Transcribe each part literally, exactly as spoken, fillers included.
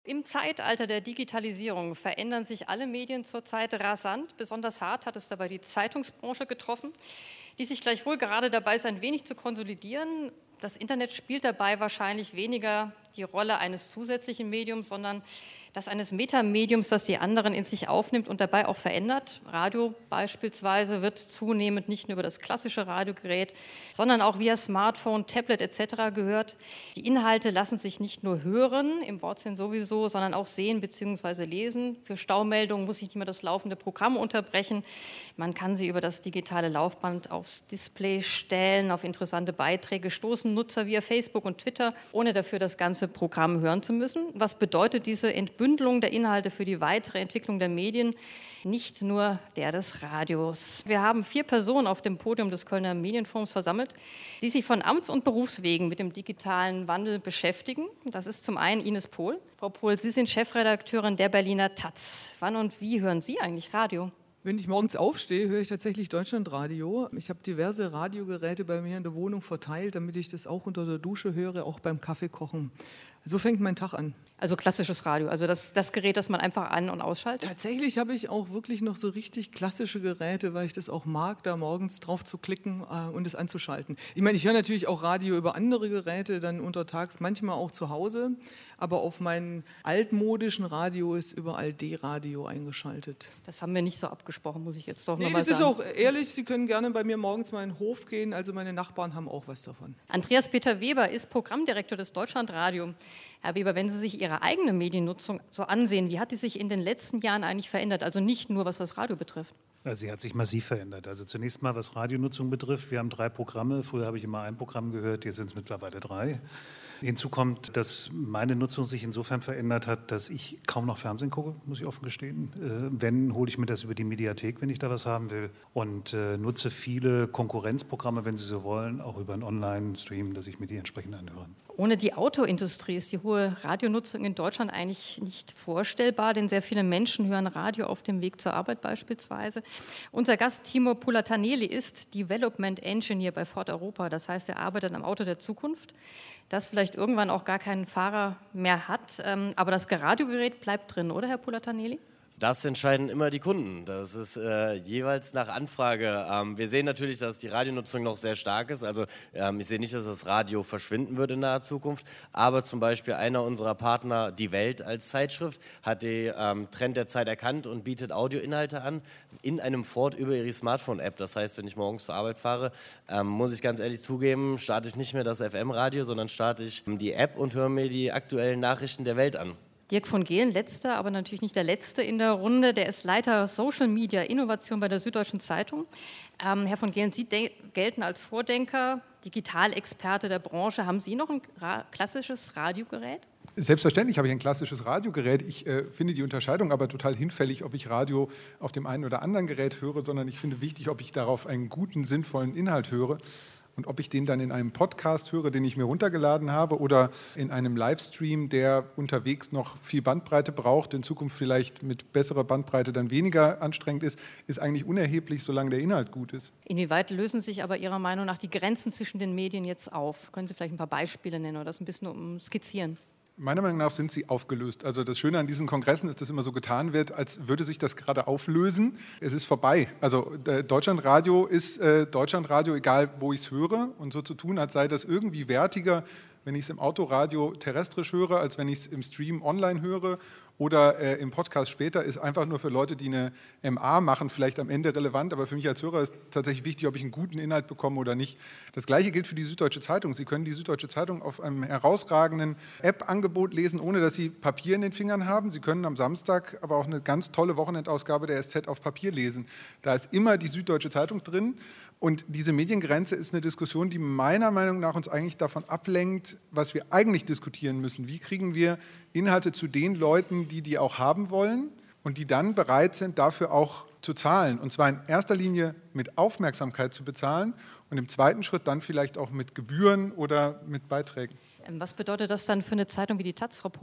Im Zeitalter der Digitalisierung verändern sich alle Medien zurzeit rasant. Besonders hart hat es dabei die Zeitungsbranche getroffen, die sich gleichwohl gerade dabei ist, ein wenig zu konsolidieren. Das Internet spielt dabei wahrscheinlich weniger die Rolle eines zusätzlichen Mediums, sondern das eines Metamediums, das die anderen in sich aufnimmt und dabei auch verändert. Radio beispielsweise wird zunehmend nicht nur über das klassische Radiogerät, sondern auch via Smartphone, Tablet et cetera gehört. Die Inhalte lassen sich nicht nur hören, im Wortsinn sowieso, sondern auch sehen bzw. lesen. Für Staumeldungen muss ich nicht mehr das laufende Programm unterbrechen. Man kann sie über das digitale Laufband aufs Display stellen, auf interessante Beiträge stoßen Nutzer via Facebook und Twitter, ohne dafür das ganze Programm hören zu müssen. Was bedeutet diese Entbündelung der Inhalte für die weitere Entwicklung der Medien? Nicht nur der des Radios. Wir haben vier Personen auf dem Podium des Kölner Medienforums versammelt, die sich von Amts- und Berufswegen mit dem digitalen Wandel beschäftigen. Das ist zum einen Ines Pohl. Frau Pohl, Sie sind Chefredakteurin der Berliner Taz. Wann und wie hören Sie eigentlich Radio? Wenn ich morgens aufstehe, höre ich tatsächlich Deutschlandradio. Ich habe diverse Radiogeräte bei mir in der Wohnung verteilt, damit ich das auch unter der Dusche höre, auch beim Kaffeekochen. So fängt mein Tag an. Also klassisches Radio, also das, das Gerät, das man einfach an- und ausschaltet? Tatsächlich habe ich auch wirklich noch so richtig klassische Geräte, weil ich das auch mag, da morgens drauf zu klicken äh, und es anzuschalten. Ich meine, ich höre natürlich auch Radio über andere Geräte, dann untertags, manchmal auch zu Hause, aber auf meinem altmodischen Radio ist überall D-Radio eingeschaltet. Das haben wir nicht so abgesprochen, muss ich jetzt doch nee, nochmal sagen. Das ist auch ehrlich, Sie können gerne bei mir morgens mal in den Hof gehen, also meine Nachbarn haben auch was davon. Andreas Peter Weber ist Programmdirektor des Deutschlandradio. Herr Weber, wenn Sie sich Ihre eigene Mediennutzung so ansehen, wie hat die sich in den letzten Jahren eigentlich verändert? Also nicht nur, was das Radio betrifft. Also sie hat sich massiv verändert. Also zunächst mal, was Radionutzung betrifft. Wir haben drei Programme. Früher habe ich immer ein Programm gehört, jetzt sind es mittlerweile drei. Hinzu kommt, dass meine Nutzung sich insofern verändert hat, dass ich kaum noch Fernsehen gucke, muss ich offen gestehen. Äh, wenn, hole ich mir das über die Mediathek, wenn ich da was haben will. Und äh, nutze viele Konkurrenzprogramme, wenn Sie so wollen, auch über einen Online-Stream, dass ich mir die entsprechend anhöre. Ohne die Autoindustrie ist die hohe Radionutzung in Deutschland eigentlich nicht vorstellbar, denn sehr viele Menschen hören Radio auf dem Weg zur Arbeit beispielsweise. Unser Gast Timo Pulataneli ist Development Engineer bei Ford Europa, das heißt, er arbeitet am Auto der Zukunft, das vielleicht irgendwann auch gar keinen Fahrer mehr hat, aber das Radiogerät bleibt drin, oder Herr Pulataneli? Das entscheiden immer die Kunden. Das ist äh, jeweils nach Anfrage. Ähm, wir sehen natürlich, dass die Radionutzung noch sehr stark ist. Also ähm, ich sehe nicht, dass das Radio verschwinden wird in naher Zukunft. Aber zum Beispiel einer unserer Partner, Die Welt als Zeitschrift, hat den ähm, Trend der Zeit erkannt und bietet Audioinhalte an in einem Ford über ihre Smartphone-App. Das heißt, wenn ich morgens zur Arbeit fahre, ähm, muss ich ganz ehrlich zugeben, starte ich nicht mehr das F M-Radio, sondern starte ich die App und höre mir die aktuellen Nachrichten der Welt an. Dirk von Gehlen, letzter, aber natürlich nicht der Letzte in der Runde, der ist Leiter Social Media Innovation bei der Süddeutschen Zeitung. Ähm, Herr von Gehlen, Sie gelten als Vordenker, Digitalexperte der Branche. Haben Sie noch ein ra- klassisches Radiogerät? Selbstverständlich habe ich ein klassisches Radiogerät. Ich äh, finde die Unterscheidung aber total hinfällig, ob ich Radio auf dem einen oder anderen Gerät höre, sondern ich finde wichtig, ob ich darauf einen guten, sinnvollen Inhalt höre. Und ob ich den dann in einem Podcast höre, den ich mir runtergeladen habe, oder in einem Livestream, der unterwegs noch viel Bandbreite braucht, in Zukunft vielleicht mit besserer Bandbreite dann weniger anstrengend ist, ist eigentlich unerheblich, solange der Inhalt gut ist. Inwieweit lösen sich aber Ihrer Meinung nach die Grenzen zwischen den Medien jetzt auf? Können Sie vielleicht ein paar Beispiele nennen oder das ein bisschen umskizzieren? Meiner Meinung nach sind sie aufgelöst. Also das Schöne an diesen Kongressen ist, dass immer so getan wird, als würde sich das gerade auflösen. Es ist vorbei. Also äh, Deutschlandradio ist äh, Deutschlandradio, egal wo ich es höre. Und so zu tun, als sei das irgendwie wertiger, wenn ich es im Autoradio terrestrisch höre, als wenn ich es im Stream online höre. Oder äh, im Podcast später, ist einfach nur für Leute, die eine M A machen, vielleicht am Ende relevant. Aber für mich als Hörer ist tatsächlich wichtig, ob ich einen guten Inhalt bekomme oder nicht. Das Gleiche gilt für die Süddeutsche Zeitung. Sie können die Süddeutsche Zeitung auf einem herausragenden App-Angebot lesen, ohne dass Sie Papier in den Fingern haben. Sie können am Samstag aber auch eine ganz tolle Wochenendausgabe der S Z auf Papier lesen. Da ist immer die Süddeutsche Zeitung drin. Und diese Mediengrenze ist eine Diskussion, die meiner Meinung nach uns eigentlich davon ablenkt, was wir eigentlich diskutieren müssen. Wie kriegen wir Inhalte zu den Leuten, die die auch haben wollen und die dann bereit sind, dafür auch zu zahlen. Und zwar in erster Linie mit Aufmerksamkeit zu bezahlen und im zweiten Schritt dann vielleicht auch mit Gebühren oder mit Beiträgen. Was bedeutet das dann für eine Zeitung wie die Taz, Frau Pohl?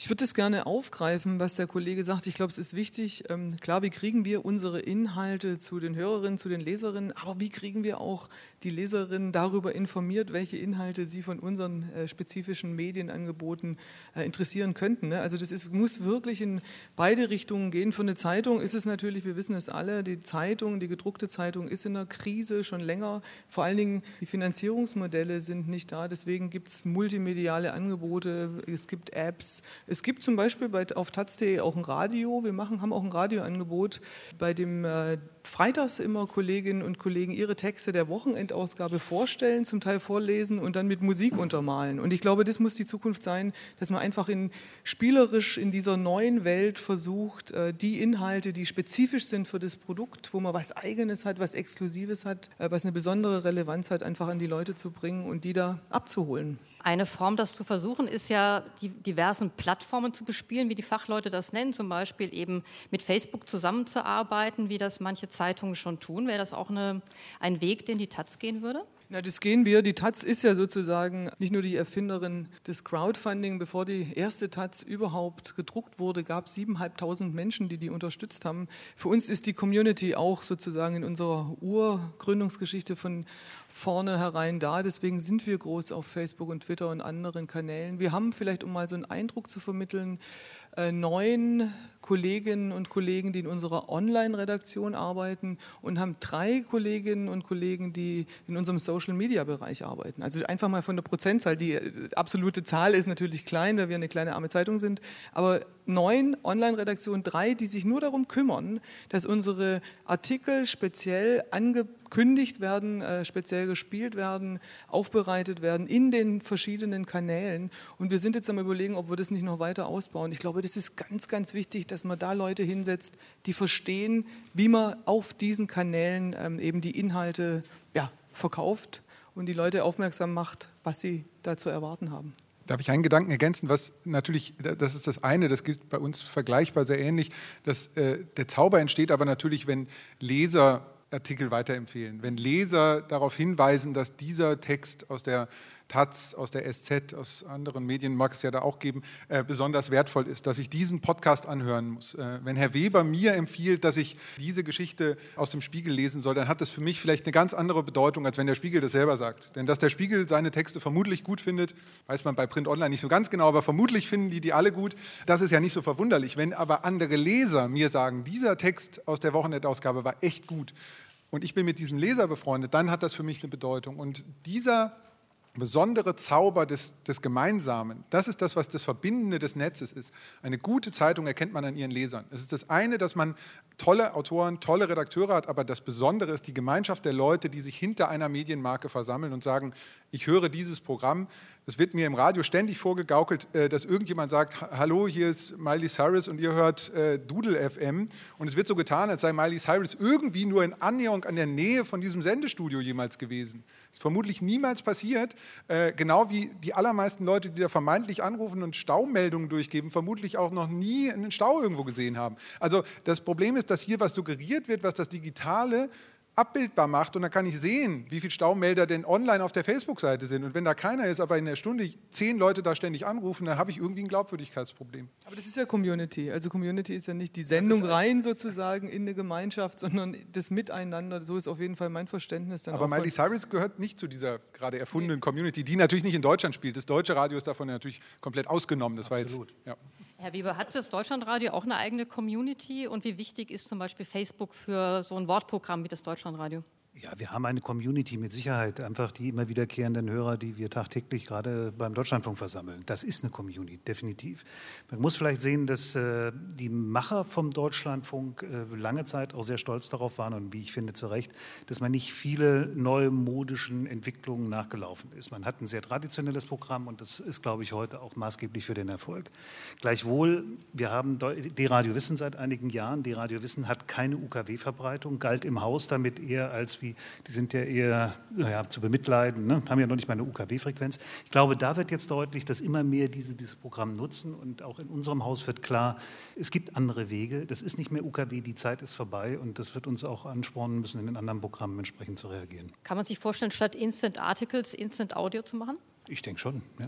Ich würde das gerne aufgreifen, was der Kollege sagt. Ich glaube, es ist wichtig, ähm, klar, wie kriegen wir unsere Inhalte zu den Hörerinnen, zu den Leserinnen, aber wie kriegen wir auch die Leserinnen darüber informiert, welche Inhalte sie von unseren äh, spezifischen Medienangeboten äh, interessieren könnten. Ne? Also das ist, muss wirklich in beide Richtungen gehen. Für eine Zeitung ist es natürlich, wir wissen es alle, die Zeitung, die gedruckte Zeitung ist in einer Krise schon länger. Vor allen Dingen die Finanzierungsmodelle sind nicht da, deswegen gibt es multimediale Angebote, es gibt Apps. Es gibt zum Beispiel bei, auf taz punkt de auch ein Radio. Wir machen, haben auch ein Radioangebot, bei dem äh, freitags immer Kolleginnen und Kollegen ihre Texte der Wochenendausgabe vorstellen, zum Teil vorlesen und dann mit Musik untermalen. Und ich glaube, das muss die Zukunft sein, dass man einfach in, spielerisch in dieser neuen Welt versucht, äh, die Inhalte, die spezifisch sind für das Produkt, wo man was Eigenes hat, was Exklusives hat, äh, was eine besondere Relevanz hat, einfach an die Leute zu bringen und die da abzuholen. Eine Form, das zu versuchen, ist ja, die diversen Plattformen zu bespielen, wie die Fachleute das nennen, zum Beispiel eben mit Facebook zusammenzuarbeiten, wie das manche Zeitungen schon tun. Wäre das auch eine, ein Weg, den die taz gehen würde? Na, das gehen wir. Die taz ist ja sozusagen nicht nur die Erfinderin des Crowdfunding. Bevor die erste taz überhaupt gedruckt wurde, gab es siebeneinhalbtausend Menschen, die die unterstützt haben. Für uns ist die Community auch sozusagen in unserer Urgründungsgeschichte von vornherein da. Deswegen sind wir groß auf Facebook und Twitter und anderen Kanälen. Wir haben vielleicht, um mal so einen Eindruck zu vermitteln, äh, neun Kolleginnen und Kollegen, die in unserer Online-Redaktion arbeiten und haben drei Kolleginnen und Kollegen, die in unserem Social-Media-Bereich arbeiten. Also einfach mal von der Prozentzahl. Die absolute Zahl ist natürlich klein, weil wir eine kleine arme Zeitung sind, aber neun Online-Redaktionen, drei, die sich nur darum kümmern, dass unsere Artikel speziell angekündigt werden, äh, speziell gespielt werden, aufbereitet werden in den verschiedenen Kanälen. Und wir sind jetzt am Überlegen, ob wir das nicht noch weiter ausbauen. Ich glaube, das ist ganz, ganz wichtig, dass man da Leute hinsetzt, die verstehen, wie man auf diesen Kanälen ähm, eben die Inhalte ja, verkauft und die Leute aufmerksam macht, was sie da zu erwarten haben. Darf ich einen Gedanken ergänzen, was natürlich, das ist das eine, das gilt bei uns vergleichbar sehr ähnlich, dass äh, der Zauber entsteht aber natürlich, wenn Leser Artikel weiterempfehlen, wenn Leser darauf hinweisen, dass dieser Text aus der taz, aus der S Z, aus anderen Medien mag es ja da auch geben, äh, besonders wertvoll ist, dass ich diesen Podcast anhören muss. Äh, wenn Herr Weber mir empfiehlt, dass ich diese Geschichte aus dem Spiegel lesen soll, dann hat das für mich vielleicht eine ganz andere Bedeutung, als wenn der Spiegel das selber sagt. Denn dass der Spiegel seine Texte vermutlich gut findet, weiß man bei Print Online nicht so ganz genau, aber vermutlich finden die die alle gut. Das ist ja nicht so verwunderlich. Wenn aber andere Leser mir sagen, dieser Text aus der Wochenendausgabe war echt gut und ich bin mit diesem Leser befreundet, dann hat das für mich eine Bedeutung. Und dieser besondere Zauber des, des Gemeinsamen, das ist das, was das Verbindende des Netzes ist. Eine gute Zeitung erkennt man an ihren Lesern. Es ist das eine, dass man tolle Autoren, tolle Redakteure hat, aber das Besondere ist die Gemeinschaft der Leute, die sich hinter einer Medienmarke versammeln und sagen, ich höre dieses Programm. Es wird mir im Radio ständig vorgegaukelt, dass irgendjemand sagt, hallo, hier ist Miley Cyrus und ihr hört äh, Doodle F M. Und es wird so getan, als sei Miley Cyrus irgendwie nur in Annäherung an der Nähe von diesem Sendestudio jemals gewesen. Das ist vermutlich niemals passiert. Äh, genau wie die allermeisten Leute, die da vermeintlich anrufen und Staumeldungen durchgeben, vermutlich auch noch nie einen Stau irgendwo gesehen haben. Also das Problem ist, dass hier was suggeriert wird, was das Digitale abbildbar macht und dann kann ich sehen, wie viele Staumelder denn online auf der Facebook-Seite sind. Und wenn da keiner ist, aber in der Stunde zehn Leute da ständig anrufen, dann habe ich irgendwie ein Glaubwürdigkeitsproblem. Aber das ist ja Community. Also Community ist ja nicht die Sendung rein sozusagen in eine Gemeinschaft, sondern das Miteinander. So ist auf jeden Fall mein Verständnis. Dann aber auch Miley Cyrus gehört nicht zu dieser gerade erfundenen nee. Community, die natürlich nicht in Deutschland spielt. Das deutsche Radio ist davon natürlich komplett ausgenommen. Das Absolut. War jetzt, ja. Herr Weber, hat das Deutschlandradio auch eine eigene Community und wie wichtig ist zum Beispiel Facebook für so ein Wortprogramm wie das Deutschlandradio? Ja, wir haben eine Community mit Sicherheit, einfach die immer wiederkehrenden Hörer, die wir tagtäglich gerade beim Deutschlandfunk versammeln. Das ist eine Community, definitiv. Man muss vielleicht sehen, dass äh, die Macher vom Deutschlandfunk äh, lange Zeit auch sehr stolz darauf waren und wie ich finde zu Recht, dass man nicht viele neumodischen Entwicklungen nachgelaufen ist. Man hat ein sehr traditionelles Programm und das ist, glaube ich, heute auch maßgeblich für den Erfolg. Gleichwohl, wir haben D-Radio Wissen seit einigen Jahren. D-Radio Wissen hat keine U K W-Verbreitung, galt im Haus damit eher als wie, die sind ja eher naja, zu bemitleiden, ne? Haben ja noch nicht mal eine U K W-Frequenz. Ich glaube, da wird jetzt deutlich, dass immer mehr diese, dieses Programm nutzen und auch in unserem Haus wird klar, es gibt andere Wege, das ist nicht mehr U K W, die Zeit ist vorbei und das wird uns auch anspornen müssen, in den anderen Programmen entsprechend zu reagieren. Kann man sich vorstellen, statt Instant Articles Instant Audio zu machen? Ich denke schon, ja.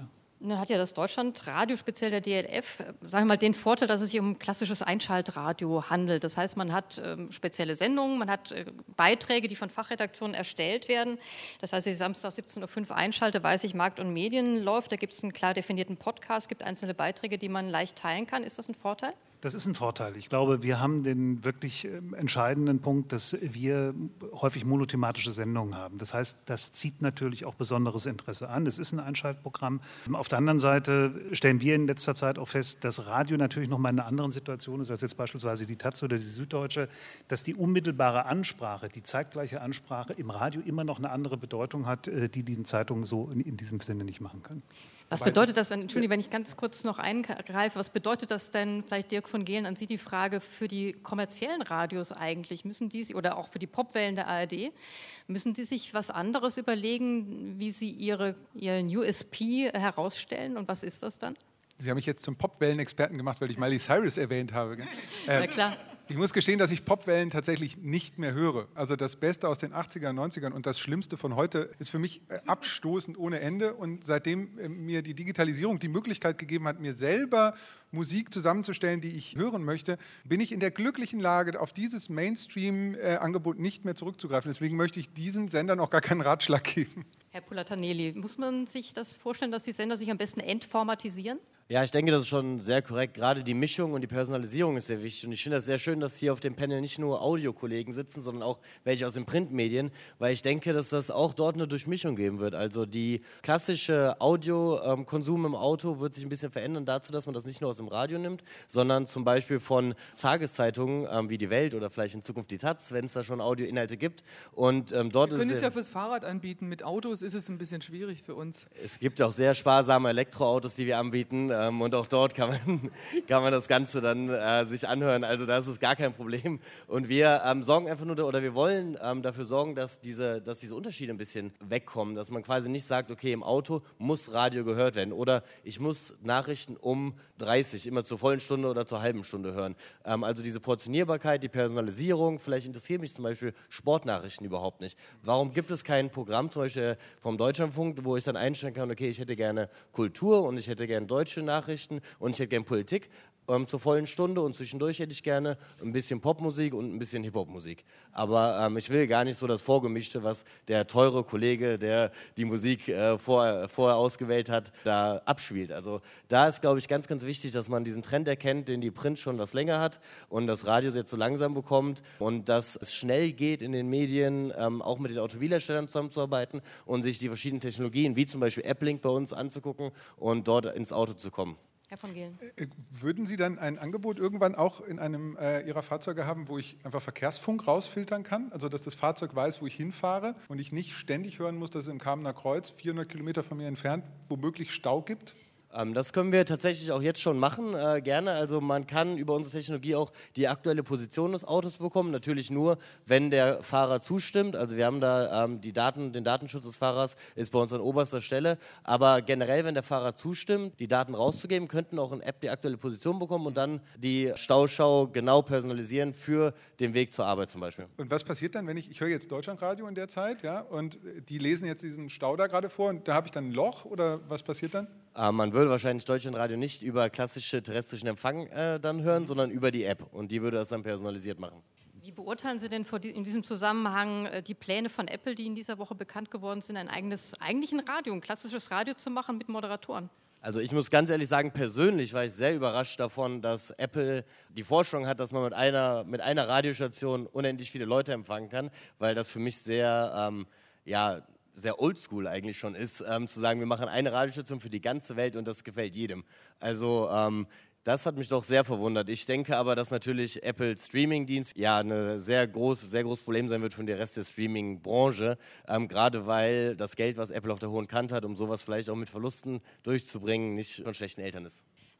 Nun hat ja das Deutschlandradio, speziell der D L F, sagen wir mal, den Vorteil, dass es sich um ein klassisches Einschaltradio handelt. Das heißt, man hat ähm, spezielle Sendungen, man hat äh, Beiträge, die von Fachredaktionen erstellt werden. Das heißt, wenn ich Samstag siebzehn Uhr fünf einschalte, weiß ich, Markt und Medien läuft. Da gibt es einen klar definierten Podcast, gibt einzelne Beiträge, die man leicht teilen kann. Ist das ein Vorteil? Das ist ein Vorteil. Ich glaube, wir haben den wirklich entscheidenden Punkt, dass wir häufig monothematische Sendungen haben. Das heißt, das zieht natürlich auch besonderes Interesse an. Es ist ein Einschaltprogramm. Auf der anderen Seite stellen wir in letzter Zeit auch fest, dass Radio natürlich noch mal in einer anderen Situation ist als jetzt beispielsweise die Taz oder die Süddeutsche, dass die unmittelbare Ansprache, die zeitgleiche Ansprache im Radio immer noch eine andere Bedeutung hat, die die Zeitungen so in, in diesem Sinne nicht machen können. Was bedeutet das denn, Entschuldigung, wenn ich ganz kurz noch eingreife, was bedeutet das denn, vielleicht Dirk von Gehlen, an Sie die Frage, für die kommerziellen Radios eigentlich, müssen die, oder auch für die Popwellen der A R D, müssen die sich was anderes überlegen, wie sie ihre, ihren U S P herausstellen, und was ist das dann? Sie haben mich jetzt zum Popwellen-Experten gemacht, weil ich Miley Cyrus erwähnt habe. Äh, Na klar. Ich muss gestehen, dass ich Popwellen tatsächlich nicht mehr höre. Also das Beste aus den achtzigern, neunzigern und das Schlimmste von heute ist für mich abstoßend ohne Ende. Und seitdem mir die Digitalisierung die Möglichkeit gegeben hat, mir selber Musik zusammenzustellen, die ich hören möchte, bin ich in der glücklichen Lage, auf dieses Mainstream-Angebot nicht mehr zurückzugreifen. Deswegen möchte ich diesen Sendern auch gar keinen Ratschlag geben. Herr Pulataneli, muss man sich das vorstellen, dass die Sender sich am besten entformatisieren? Ja, ich denke, das ist schon sehr korrekt. Gerade die Mischung und die Personalisierung ist sehr wichtig. Und ich finde das sehr schön, dass hier auf dem Panel nicht nur Audiokollegen sitzen, sondern auch welche aus den Printmedien, weil ich denke, dass das auch dort eine Durchmischung geben wird. Also die klassische Audiokonsum im Auto wird sich ein bisschen verändern dazu, dass man das nicht nur aus dem Radio nimmt, sondern zum Beispiel von Tageszeitungen ähm, wie die Welt oder vielleicht in Zukunft die Taz, wenn es da schon Audioinhalte gibt. Und ähm, dort Wir können ist es ja fürs Fahrrad anbieten. Mit Autos ist es ein bisschen schwierig für uns. Es gibt auch sehr sparsame Elektroautos, die wir anbieten. Ähm, und auch dort kann man, kann man das Ganze dann äh, sich anhören. Also das ist gar kein Problem. Und wir ähm, sorgen einfach nur, oder wir wollen ähm, dafür sorgen, dass diese, dass diese Unterschiede ein bisschen wegkommen. Dass man quasi nicht sagt, okay, im Auto muss Radio gehört werden. Oder ich muss Nachrichten um dreißig, immer zur vollen Stunde oder zur halben Stunde hören. Ähm, also diese Portionierbarkeit, die Personalisierung. Vielleicht interessiert mich zum Beispiel Sportnachrichten überhaupt nicht. Warum gibt es kein Programm, zum Beispiel vom Deutschlandfunk, wo ich dann einstellen kann, okay, ich hätte gerne Kultur und ich hätte gerne deutsche Nachrichten und ich hätte gerne Politik ähm, zur vollen Stunde und zwischendurch hätte ich gerne ein bisschen Popmusik und ein bisschen Hip-Hop-Musik. Aber ähm, ich will gar nicht so das Vorgemischte, was der teure Kollege, der die Musik äh, vor, vorher ausgewählt hat, da abspielt. Also da ist, glaube ich, ganz, ganz wichtig, dass man diesen Trend erkennt, den die Print schon was länger hat und das Radio jetzt so langsam bekommt und dass es schnell geht in den Medien, ähm, auch mit den Automobilherstellern zusammenzuarbeiten und sich die verschiedenen Technologien, wie zum Beispiel AppLink bei uns anzugucken und dort ins Auto zu kommen. Herr von Gehlen. Würden Sie dann ein Angebot irgendwann auch in einem äh, Ihrer Fahrzeuge haben, wo ich einfach Verkehrsfunk rausfiltern kann? Also dass das Fahrzeug weiß, wo ich hinfahre und ich nicht ständig hören muss, dass es im Kamener Kreuz, vierhundert Kilometer von mir entfernt, womöglich Stau gibt? Ähm, das können wir tatsächlich auch jetzt schon machen, äh, gerne. Also man kann über unsere Technologie auch die aktuelle Position des Autos bekommen. Natürlich nur, wenn der Fahrer zustimmt. Also wir haben da ähm, die Daten, den Datenschutz des Fahrers ist bei uns an oberster Stelle. Aber generell, wenn der Fahrer zustimmt, die Daten rauszugeben, könnten auch in App die aktuelle Position bekommen und dann die Stauschau genau personalisieren für den Weg zur Arbeit zum Beispiel. Und was passiert dann, wenn ich, ich höre jetzt Deutschlandradio in der Zeit, ja, und die lesen jetzt diesen Stau da gerade vor und da habe ich dann ein Loch oder was passiert dann? Äh, man würde wahrscheinlich Deutschlandradio nicht über klassische terrestrischen Empfang äh, dann hören, sondern über die App und die würde das dann personalisiert machen. Wie beurteilen Sie denn in diesem Zusammenhang die Pläne von Apple, die in dieser Woche bekannt geworden sind, ein eigenes, eigentlich ein Radio, ein klassisches Radio zu machen mit Moderatoren? Also ich muss ganz ehrlich sagen, persönlich war ich sehr überrascht davon, dass Apple die Vorstellung hat, dass man mit einer, mit einer Radiostation unendlich viele Leute empfangen kann, weil das für mich sehr, ähm, ja, sehr oldschool eigentlich schon ist, ähm, zu sagen, wir machen eine Radiostation für die ganze Welt und das gefällt jedem. Also ähm, das hat mich doch sehr verwundert. Ich denke aber, dass natürlich Apples Streaming-Dienst ja ein sehr, groß, sehr großes Problem sein wird für den Rest der Streaming-Branche, ähm, gerade weil das Geld, was Apple auf der hohen Kante hat, um sowas vielleicht auch mit Verlusten durchzubringen, nicht von schlechten Eltern ist.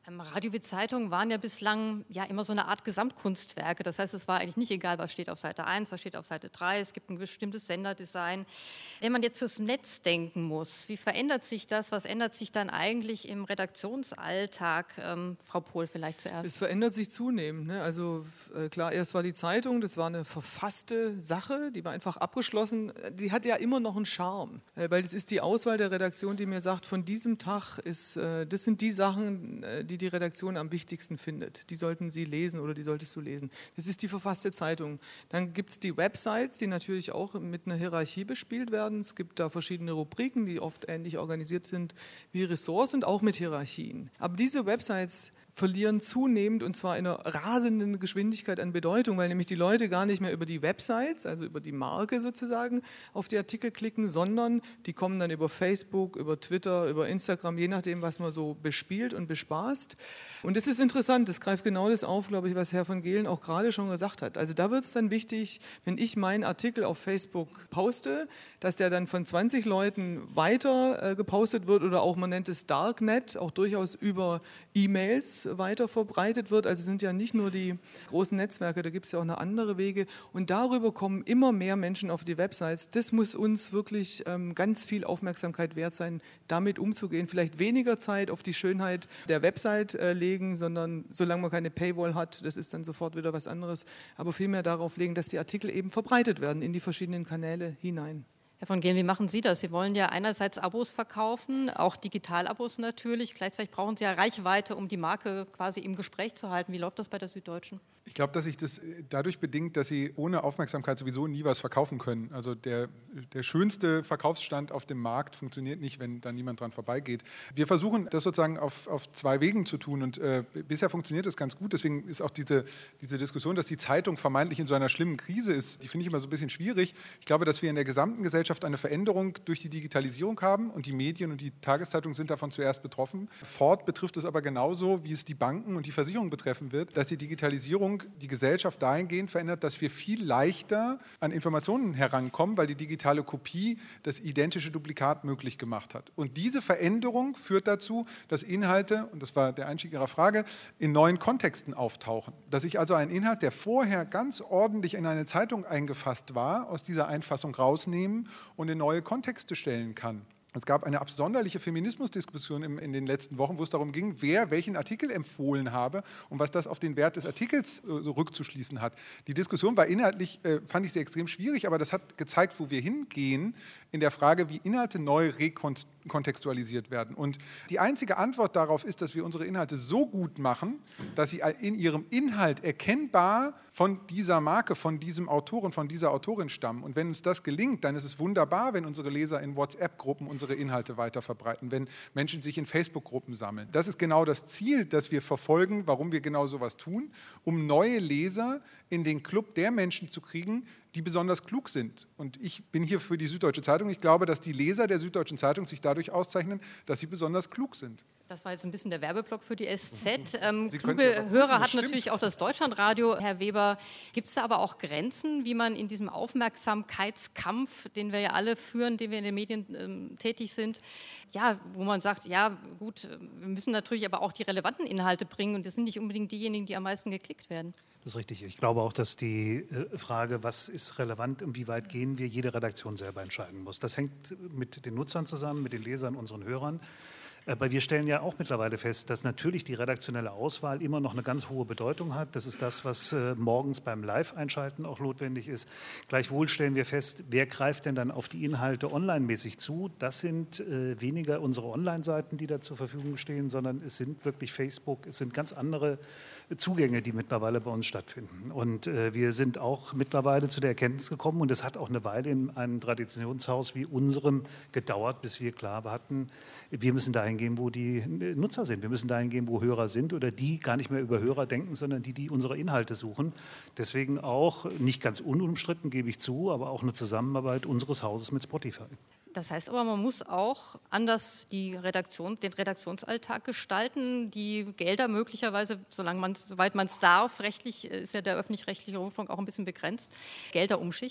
Radio wie Zeitungen waren ja bislang ja immer so eine Art Gesamtkunstwerke. Das heißt, es war eigentlich nicht egal, was steht auf Seite eins, was steht auf Seite drei. Es gibt ein bestimmtes Senderdesign. Wenn man jetzt fürs Netz denken muss, wie verändert sich das? Was ändert sich dann eigentlich im Redaktionsalltag? Ähm, Frau Pohl vielleicht zuerst. Es verändert sich zunehmend. Ne? Also äh, klar, erst war die Zeitung, das war eine verfasste Sache, die war einfach abgeschlossen. Die hat ja immer noch einen Charme, äh, weil das ist die Auswahl der Redaktion, die mir sagt, von diesem Tag ist, äh, das sind die Sachen, äh, die die Redaktion am wichtigsten findet. Die sollten Sie lesen oder die solltest du lesen. Das ist die verfasste Zeitung. Dann gibt es die Websites, die natürlich auch mit einer Hierarchie bespielt werden. Es gibt da verschiedene Rubriken, die oft ähnlich organisiert sind wie Ressorts und auch mit Hierarchien. Aber diese Websites verlieren zunehmend und zwar in einer rasenden Geschwindigkeit an Bedeutung, weil nämlich die Leute gar nicht mehr über die Websites, also über die Marke sozusagen, auf die Artikel klicken, sondern die kommen dann über Facebook, über Twitter, über Instagram, je nachdem, was man so bespielt und bespaßt. Und das ist interessant, das greift genau das auf, glaube ich, was Herr von Gehlen auch gerade schon gesagt hat. Also da wird es dann wichtig, wenn ich meinen Artikel auf Facebook poste, dass der dann von zwanzig Leuten weiter äh, gepostet wird oder auch, man nennt es Darknet, auch durchaus über E-Mails weiter verbreitet wird. Also sind ja nicht nur die großen Netzwerke, da gibt es ja auch noch andere Wege. Und darüber kommen immer mehr Menschen auf die Websites. Das muss uns wirklich ähm, ganz viel Aufmerksamkeit wert sein, damit umzugehen. Vielleicht weniger Zeit auf die Schönheit der Website äh, legen, sondern solange man keine Paywall hat, das ist dann sofort wieder was anderes, aber vielmehr darauf legen, dass die Artikel eben verbreitet werden in die verschiedenen Kanäle hinein. Herr von Gehlen, wie machen Sie das? Sie wollen ja einerseits Abos verkaufen, auch Digitalabos natürlich. Gleichzeitig brauchen Sie ja Reichweite, um die Marke quasi im Gespräch zu halten. Wie läuft das bei der Süddeutschen? Ich glaube, dass sich das dadurch bedingt, dass sie ohne Aufmerksamkeit sowieso nie was verkaufen können. Also der, der schönste Verkaufsstand auf dem Markt funktioniert nicht, wenn da niemand dran vorbeigeht. Wir versuchen das sozusagen auf, auf zwei Wegen zu tun und äh, bisher funktioniert das ganz gut. Deswegen ist auch diese, diese Diskussion, dass die Zeitung vermeintlich in so einer schlimmen Krise ist, die finde ich immer so ein bisschen schwierig. Ich glaube, dass wir in der gesamten Gesellschaft eine Veränderung durch die Digitalisierung haben und die Medien und die Tageszeitungen sind davon zuerst betroffen. Ford betrifft es aber genauso, wie es die Banken und die Versicherungen betreffen wird, dass die Digitalisierung die Gesellschaft dahingehend verändert, dass wir viel leichter an Informationen herankommen, weil die digitale Kopie das identische Duplikat möglich gemacht hat. Und diese Veränderung führt dazu, dass Inhalte, und das war der Einstieg Ihrer Frage, in neuen Kontexten auftauchen. Dass ich also einen Inhalt, der vorher ganz ordentlich in eine Zeitung eingefasst war, aus dieser Einfassung rausnehmen und in neue Kontexte stellen kann. Es gab eine absonderliche Feminismusdiskussion in, in den letzten Wochen, wo es darum ging, wer welchen Artikel empfohlen habe und was das auf den Wert des Artikels äh, rückzuschließen hat. Die Diskussion war inhaltlich, äh, fand ich sehr extrem schwierig, aber das hat gezeigt, wo wir hingehen in der Frage, wie Inhalte neu rekontextualisiert werden. Und die einzige Antwort darauf ist, dass wir unsere Inhalte so gut machen, dass sie in ihrem Inhalt erkennbar von dieser Marke, von diesem Autor und von dieser Autorin stammen. Und wenn uns das gelingt, dann ist es wunderbar, wenn unsere Leser in WhatsApp-Gruppen unsere Inhalte weiter verbreiten, wenn Menschen sich in Facebook-Gruppen sammeln. Das ist genau das Ziel, das wir verfolgen, warum wir genau sowas tun, um neue Leser in den Club der Menschen zu kriegen, die besonders klug sind. Und ich bin hier für die Süddeutsche Zeitung. Ich glaube, dass die Leser der Süddeutschen Zeitung sich dadurch auszeichnen, dass sie besonders klug sind. Das war jetzt ein bisschen der Werbeblock für die S Z. Ähm, kluge Hörer hat natürlich auch das Deutschlandradio. Herr Weber, gibt es da aber auch Grenzen, wie man in diesem Aufmerksamkeitskampf, den wir ja alle führen, den wir in den Medien ähm, tätig sind, ja, wo man sagt, ja gut, wir müssen natürlich aber auch die relevanten Inhalte bringen und das sind nicht unbedingt diejenigen, die am meisten geklickt werden. Das ist richtig. Ich glaube auch, dass die Frage, was ist relevant und wie weit gehen wir, jede Redaktion selber entscheiden muss. Das hängt mit den Nutzern zusammen, mit den Lesern, unseren Hörern. Aber wir stellen ja auch mittlerweile fest, dass natürlich die redaktionelle Auswahl immer noch eine ganz hohe Bedeutung hat. Das ist das, was äh, morgens beim Live-Einschalten auch notwendig ist. Gleichwohl stellen wir fest, wer greift denn dann auf die Inhalte online-mäßig zu? Das sind äh, weniger unsere Online-Seiten, die da zur Verfügung stehen, sondern es sind wirklich Facebook, es sind ganz andere Zugänge, die mittlerweile bei uns stattfinden. Und äh, wir sind auch mittlerweile zu der Erkenntnis gekommen, und es hat auch eine Weile in einem Traditionshaus wie unserem gedauert, bis wir klar hatten, wir müssen dahin gehen, wo die Nutzer sind. Wir müssen dahin gehen, wo Hörer sind oder die gar nicht mehr über Hörer denken, sondern die, die unsere Inhalte suchen. Deswegen auch, nicht ganz unumstritten, gebe ich zu, aber auch eine Zusammenarbeit unseres Hauses mit Spotify. Das heißt aber, man muss auch anders die Redaktion, den Redaktionsalltag gestalten, die Gelder möglicherweise, solange man, soweit man es darf, rechtlich ist ja der öffentlich-rechtliche Rundfunk auch ein bisschen begrenzt, Gelder umschichten,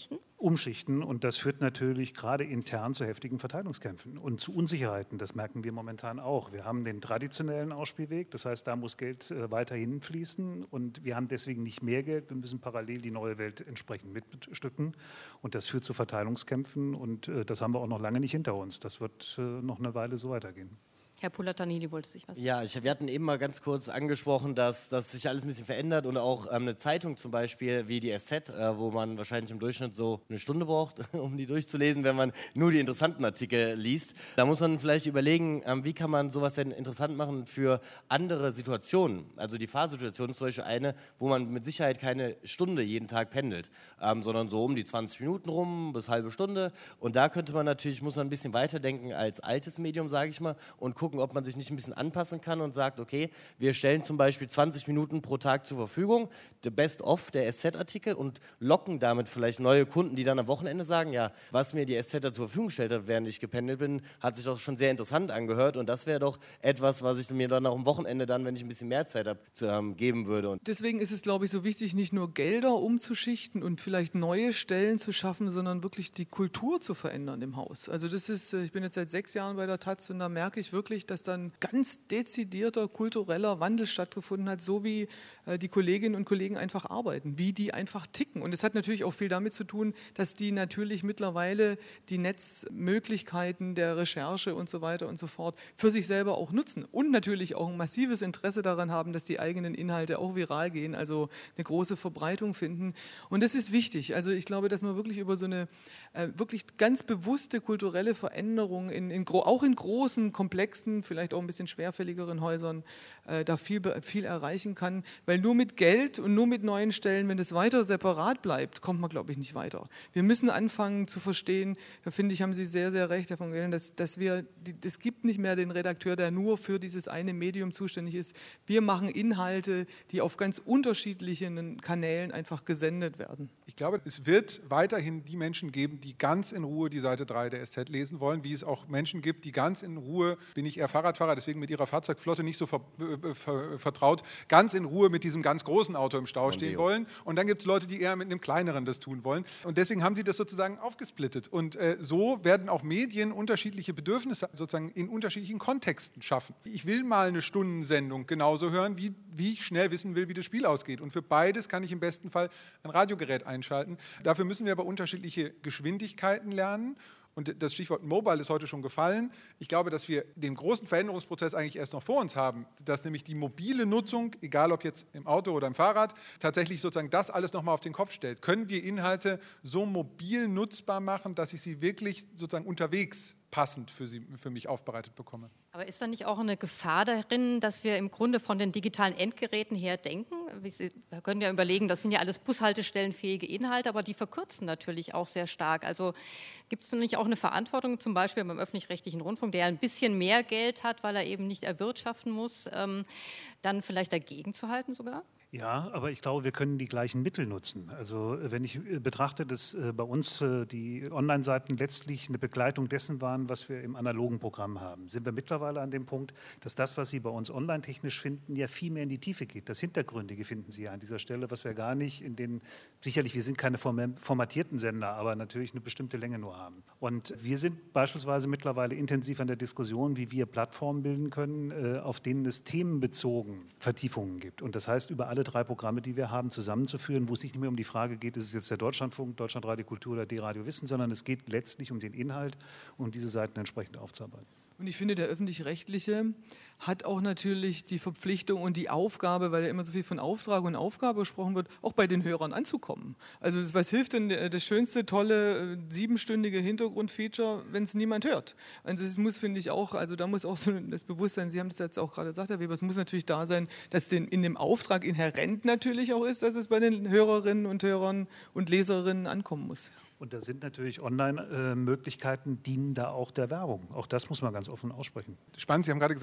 umschichten und das führt natürlich gerade intern zu heftigen Verteilungskämpfen und zu Unsicherheiten. Das merken wir momentan auch. Wir haben den traditionellen Ausspielweg, das heißt, da muss Geld äh, weiterhin fließen und wir haben deswegen nicht mehr Geld, wir müssen parallel die neue Welt entsprechend mitbestücken und das führt zu Verteilungskämpfen und äh, das haben wir auch noch lange nicht hinter uns. Das wird äh, noch eine Weile so weitergehen. Herr Pulatanini wollte sich was sagen. Ja, ich, wir hatten eben mal ganz kurz angesprochen, dass, dass sich alles ein bisschen verändert und auch ähm, eine Zeitung zum Beispiel wie die S Z, äh, wo man wahrscheinlich im Durchschnitt so eine Stunde braucht, um die durchzulesen, wenn man nur die interessanten Artikel liest. Da muss man vielleicht überlegen, ähm, wie kann man sowas denn interessant machen für andere Situationen. Also die Fahrsituation ist zum Beispiel eine, wo man mit Sicherheit keine Stunde jeden Tag pendelt, ähm, sondern so um die zwanzig Minuten rum bis halbe Stunde. Und da könnte man natürlich, muss man ein bisschen weiterdenken als altes Medium, sage ich mal, und gucken, ob man sich nicht ein bisschen anpassen kann und sagt, okay, wir stellen zum Beispiel zwanzig Minuten pro Tag zur Verfügung, the best of der S Z-Artikel und locken damit vielleicht neue Kunden, die dann am Wochenende sagen, ja, was mir die S Z da zur Verfügung gestellt hat, während ich gependelt bin, hat sich doch schon sehr interessant angehört und das wäre doch etwas, was ich mir dann auch am Wochenende dann, wenn ich ein bisschen mehr Zeit habe, zu, ähm, geben würde. Und deswegen ist es, glaube ich, so wichtig, nicht nur Gelder umzuschichten und vielleicht neue Stellen zu schaffen, sondern wirklich die Kultur zu verändern im Haus. Also das ist, ich bin jetzt seit sechs Jahren bei der Taz und da merke ich wirklich, dass dann ganz dezidierter kultureller Wandel stattgefunden hat, so wie äh, die Kolleginnen und Kollegen einfach arbeiten, wie die einfach ticken. Und es hat natürlich auch viel damit zu tun, dass die natürlich mittlerweile die Netzmöglichkeiten der Recherche und so weiter und so fort für sich selber auch nutzen und natürlich auch ein massives Interesse daran haben, dass die eigenen Inhalte auch viral gehen, also eine große Verbreitung finden. Und das ist wichtig. Also ich glaube, dass man wirklich über so eine äh, wirklich ganz bewusste kulturelle Veränderung in, in, auch in großen, komplexen, vielleicht auch ein bisschen schwerfälligeren Häusern äh, da viel, viel erreichen kann, weil nur mit Geld und nur mit neuen Stellen, wenn das weiter separat bleibt, kommt man, glaube ich, nicht weiter. Wir müssen anfangen zu verstehen, da finde ich, haben Sie sehr, sehr recht, Herr von Gellen, dass, dass wir, es gibt nicht mehr den Redakteur, der nur für dieses eine Medium zuständig ist. Wir machen Inhalte, die auf ganz unterschiedlichen Kanälen einfach gesendet werden. Ich glaube, es wird weiterhin die Menschen geben, die ganz in Ruhe die Seite drei der S Z lesen wollen, wie es auch Menschen gibt, die ganz in Ruhe, bin ich eher Fahrradfahrer, deswegen mit ihrer Fahrzeugflotte nicht so ver, äh, ver, vertraut, ganz in Ruhe mit diesem ganz großen Auto im Stau stehen wollen. Und dann gibt es Leute, die eher mit einem kleineren das tun wollen. Und deswegen haben sie das sozusagen aufgesplittet. Und äh, so werden auch Medien unterschiedliche Bedürfnisse sozusagen in unterschiedlichen Kontexten schaffen. Ich will mal eine Stundensendung genauso hören, wie, wie ich schnell wissen will, wie das Spiel ausgeht. Und für beides kann ich im besten Fall ein Radiogerät einschalten. Dafür müssen wir aber unterschiedliche Geschwindigkeiten lernen. Und das Stichwort Mobile ist heute schon gefallen. Ich glaube, dass wir den großen Veränderungsprozess eigentlich erst noch vor uns haben, dass nämlich die mobile Nutzung, egal ob jetzt im Auto oder im Fahrrad, tatsächlich sozusagen das alles nochmal auf den Kopf stellt. Können wir Inhalte so mobil nutzbar machen, dass ich sie wirklich sozusagen unterwegs passend für, sie, für mich aufbereitet bekomme? Aber ist da nicht auch eine Gefahr darin, dass wir im Grunde von den digitalen Endgeräten her denken? Wir können ja überlegen, das sind ja alles bushaltestellenfähige Inhalte, aber die verkürzen natürlich auch sehr stark. Also gibt es nicht auch eine Verantwortung, zum Beispiel beim öffentlich-rechtlichen Rundfunk, der ein bisschen mehr Geld hat, weil er eben nicht erwirtschaften muss, ähm, dann vielleicht dagegen zu halten sogar? Ja, aber ich glaube, wir können die gleichen Mittel nutzen. Also wenn ich betrachte, dass bei uns die Online-Seiten letztlich eine Begleitung dessen waren, was wir im analogen Programm haben, sind wir mittlerweile an dem Punkt, dass das, was Sie bei uns online-technisch finden, ja viel mehr in die Tiefe geht. Das Hintergründige finden Sie ja an dieser Stelle, was wir gar nicht in den, sicherlich, wir sind keine formatierten Sender, aber natürlich eine bestimmte Länge nur haben. Und wir sind beispielsweise mittlerweile intensiv an der Diskussion, wie wir Plattformen bilden können, auf denen es themenbezogen Vertiefungen gibt. Und das heißt, über alle drei Programme, die wir haben, zusammenzuführen, wo es nicht mehr um die Frage geht, ist es jetzt der Deutschlandfunk, Deutschlandradio Kultur oder D-Radio Wissen, sondern es geht letztlich um den Inhalt und um diese Seiten entsprechend aufzuarbeiten. Und ich finde, der Öffentlich-Rechtliche hat auch natürlich die Verpflichtung und die Aufgabe, weil ja immer so viel von Auftrag und Aufgabe gesprochen wird, auch bei den Hörern anzukommen. Also was hilft denn das schönste, tolle, siebenstündige Hintergrundfeature, wenn es niemand hört? Und das muss, finde ich, auch, also da muss auch so das Bewusstsein, Sie haben das jetzt auch gerade gesagt, Herr Weber, es muss natürlich da sein, dass den, in dem Auftrag inhärent natürlich auch ist, dass es bei den Hörerinnen und Hörern und Leserinnen ankommen muss. Und da sind natürlich Online-Möglichkeiten, dienen da auch der Werbung. Auch das muss man ganz offen aussprechen. Spannend, Sie haben gerade gesagt, denken wir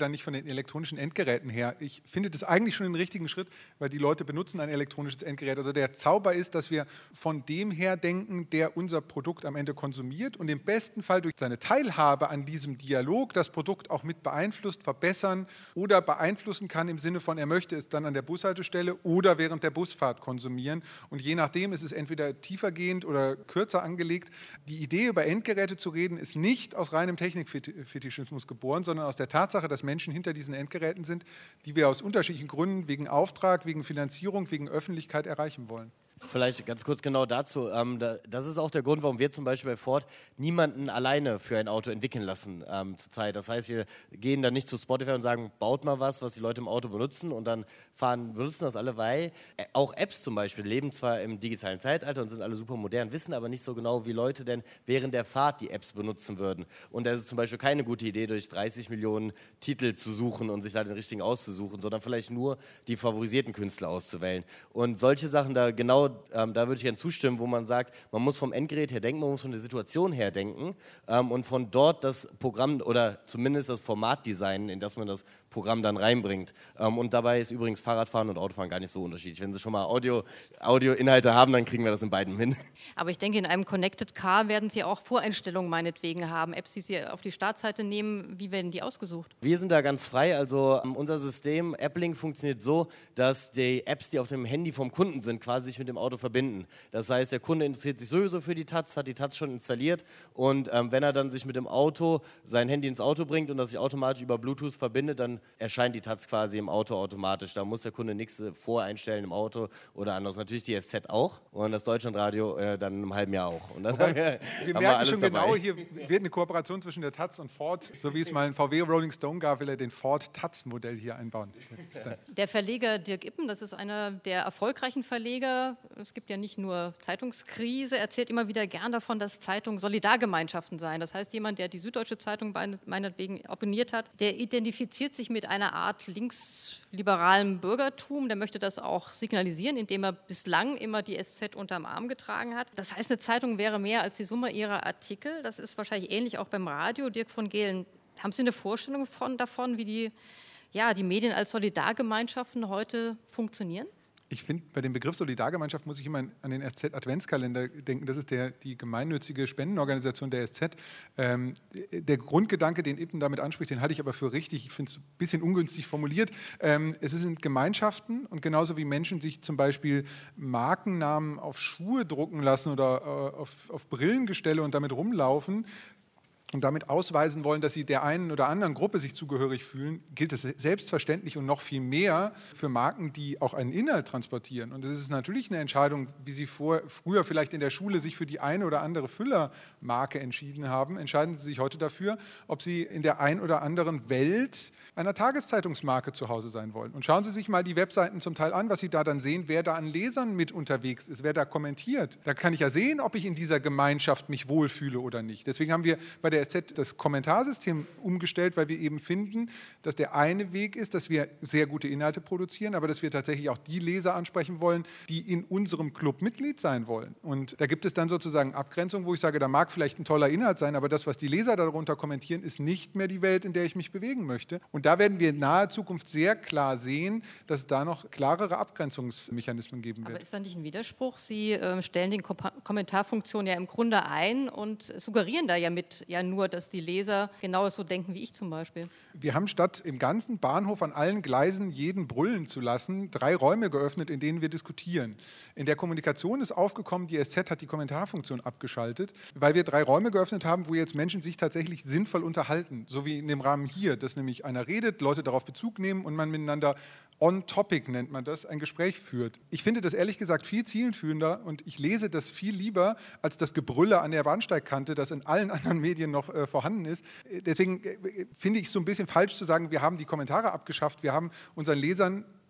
dann nicht von den elektronischen Endgeräten her. Ich finde das eigentlich schon den richtigen Schritt, weil die Leute benutzen ein elektronisches Endgerät. Also der Zauber ist, dass wir von dem her denken, der unser Produkt am Ende konsumiert und im besten Fall durch seine Teilhabe an diesem Dialog das Produkt auch mit beeinflusst, verbessern oder beeinflussen kann im Sinne von, er möchte es dann an der Bushaltestelle oder während der Busfahrt konsumieren. Und je nachdem ist es entweder tiefergehend oder kürzer angelegt. Die Idee, über Endgeräte zu reden, ist nicht aus reinem Technikfetischismus geboren, sondern aus der Tatsache, dass Menschen hinter diesen Endgeräten sind, die wir aus unterschiedlichen Gründen, wegen Auftrag, wegen Finanzierung, wegen Öffentlichkeit erreichen wollen. Vielleicht ganz kurz genau dazu. Ähm, da, das ist auch der Grund, warum wir zum Beispiel bei Ford niemanden alleine für ein Auto entwickeln lassen ähm, zurzeit. Das heißt, wir gehen dann nicht zu Spotify und sagen, baut mal was, was die Leute im Auto benutzen und dann fahren, benutzen das alle, weil äh, auch Apps zum Beispiel leben zwar im digitalen Zeitalter und sind alle super modern, wissen aber nicht so genau, wie Leute denn während der Fahrt die Apps benutzen würden. Und da ist es zum Beispiel keine gute Idee, durch dreißig Millionen Titel zu suchen und sich da den richtigen auszusuchen, sondern vielleicht nur die favorisierten Künstler auszuwählen. Und solche Sachen da genau Ähm, da würde ich gerne zustimmen, wo man sagt, man muss vom Endgerät her denken, man muss von der Situation her denken ähm, und von dort das Programm oder zumindest das Format designen, in das man das Programm dann reinbringt. Ähm, und dabei ist übrigens Fahrradfahren und Autofahren gar nicht so unterschiedlich. Wenn Sie schon mal Audio, Audio-Inhalte haben, dann kriegen wir das in beiden hin. Aber ich denke, in einem Connected Car werden Sie auch Voreinstellungen meinetwegen haben, Apps, die Sie auf die Startseite nehmen. Wie werden die ausgesucht? Wir sind da ganz frei. Also ähm, unser System, AppLink, funktioniert so, dass die Apps, die auf dem Handy vom Kunden sind, quasi sich mit dem Auto verbinden. Das heißt, der Kunde interessiert sich sowieso für die Taz, hat die Taz schon installiert und ähm, wenn er dann sich mit dem Auto sein Handy ins Auto bringt und das sich automatisch über Bluetooth verbindet, dann erscheint die Taz quasi im Auto automatisch. Da muss der Kunde nichts äh, voreinstellen im Auto oder anderes. Natürlich die S Z auch und das Deutschlandradio äh, dann im halben Jahr auch. Und dann Wobei, haben wir, wir haben merken wir schon dabei. genau, hier wird eine Kooperation zwischen der Taz und Ford, so wie es mal ein V W Rolling Stone gab, will er den Ford Taz-Modell hier einbauen. Der Verleger Dirk Ippen, das ist einer der erfolgreichen Verleger. Es gibt ja nicht nur Zeitungskrise, erzählt immer wieder gern davon, dass Zeitungen Solidargemeinschaften seien. Das heißt, jemand, der die Süddeutsche Zeitung meinetwegen abonniert hat, der identifiziert sich mit einer Art linksliberalem Bürgertum. Der möchte das auch signalisieren, indem er bislang immer die S Z unterm Arm getragen hat. Das heißt, eine Zeitung wäre mehr als die Summe ihrer Artikel. Das ist wahrscheinlich ähnlich auch beim Radio. Dirk von Gehlen, haben Sie eine Vorstellung von, davon, wie die, ja, die Medien als Solidargemeinschaften heute funktionieren? Ich finde, bei dem Begriff Solidargemeinschaft muss ich immer an den S Z-Adventskalender denken. Das ist der, die gemeinnützige Spendenorganisation der S Z. Ähm, der Grundgedanke, den Ippen damit anspricht, den halte ich aber für richtig. Ich finde es ein bisschen ungünstig formuliert. Ähm, es sind Gemeinschaften und genauso wie Menschen sich zum Beispiel Markennamen auf Schuhe drucken lassen oder äh, auf, auf Brillengestelle und damit rumlaufen, und damit ausweisen wollen, dass sie der einen oder anderen Gruppe sich zugehörig fühlen, gilt es selbstverständlich und noch viel mehr für Marken, die auch einen Inhalt transportieren. Und es ist natürlich eine Entscheidung, wie Sie vor, früher vielleicht in der Schule sich für die eine oder andere Füllermarke entschieden haben, entscheiden Sie sich heute dafür, ob Sie in der ein oder anderen Welt einer Tageszeitungsmarke zu Hause sein wollen. Und schauen Sie sich mal die Webseiten zum Teil an, was Sie da dann sehen, wer da an Lesern mit unterwegs ist, wer da kommentiert. Da kann ich ja sehen, ob ich in dieser Gemeinschaft mich wohlfühle oder nicht. Deswegen haben wir bei der S Z das Kommentarsystem umgestellt, weil wir eben finden, dass der eine Weg ist, dass wir sehr gute Inhalte produzieren, aber dass wir tatsächlich auch die Leser ansprechen wollen, die in unserem Club Mitglied sein wollen. Und da gibt es dann sozusagen Abgrenzungen, wo ich sage, da mag vielleicht ein toller Inhalt sein, aber das, was die Leser darunter kommentieren, ist nicht mehr die Welt, in der ich mich bewegen möchte. Und da werden wir in naher Zukunft sehr klar sehen, dass es da noch klarere Abgrenzungsmechanismen geben wird. Aber ist da nicht ein Widerspruch? Sie äh, stellen die Kom- Kommentarfunktion ja im Grunde ein und suggerieren da ja mit ja nur, dass die Leser genau so denken wie ich zum Beispiel. Wir haben statt im ganzen Bahnhof an allen Gleisen jeden brüllen zu lassen, drei Räume geöffnet, in denen wir diskutieren. In der Kommunikation ist aufgekommen, die S Z hat die Kommentarfunktion abgeschaltet, weil wir drei Räume geöffnet haben, wo jetzt Menschen sich tatsächlich sinnvoll unterhalten, so wie in dem Rahmen hier, dass nämlich einer redet, Leute darauf Bezug nehmen und man miteinander on-topic, nennt man das, ein Gespräch führt. Ich finde das ehrlich gesagt viel zielführender und ich lese das viel lieber als das Gebrülle an der Bahnsteigkante, das in allen anderen Medien noch äh, vorhanden ist. Deswegen äh, finde ich es so ein bisschen falsch zu sagen, wir haben die Kommentare abgeschafft, wir haben unseren Lesern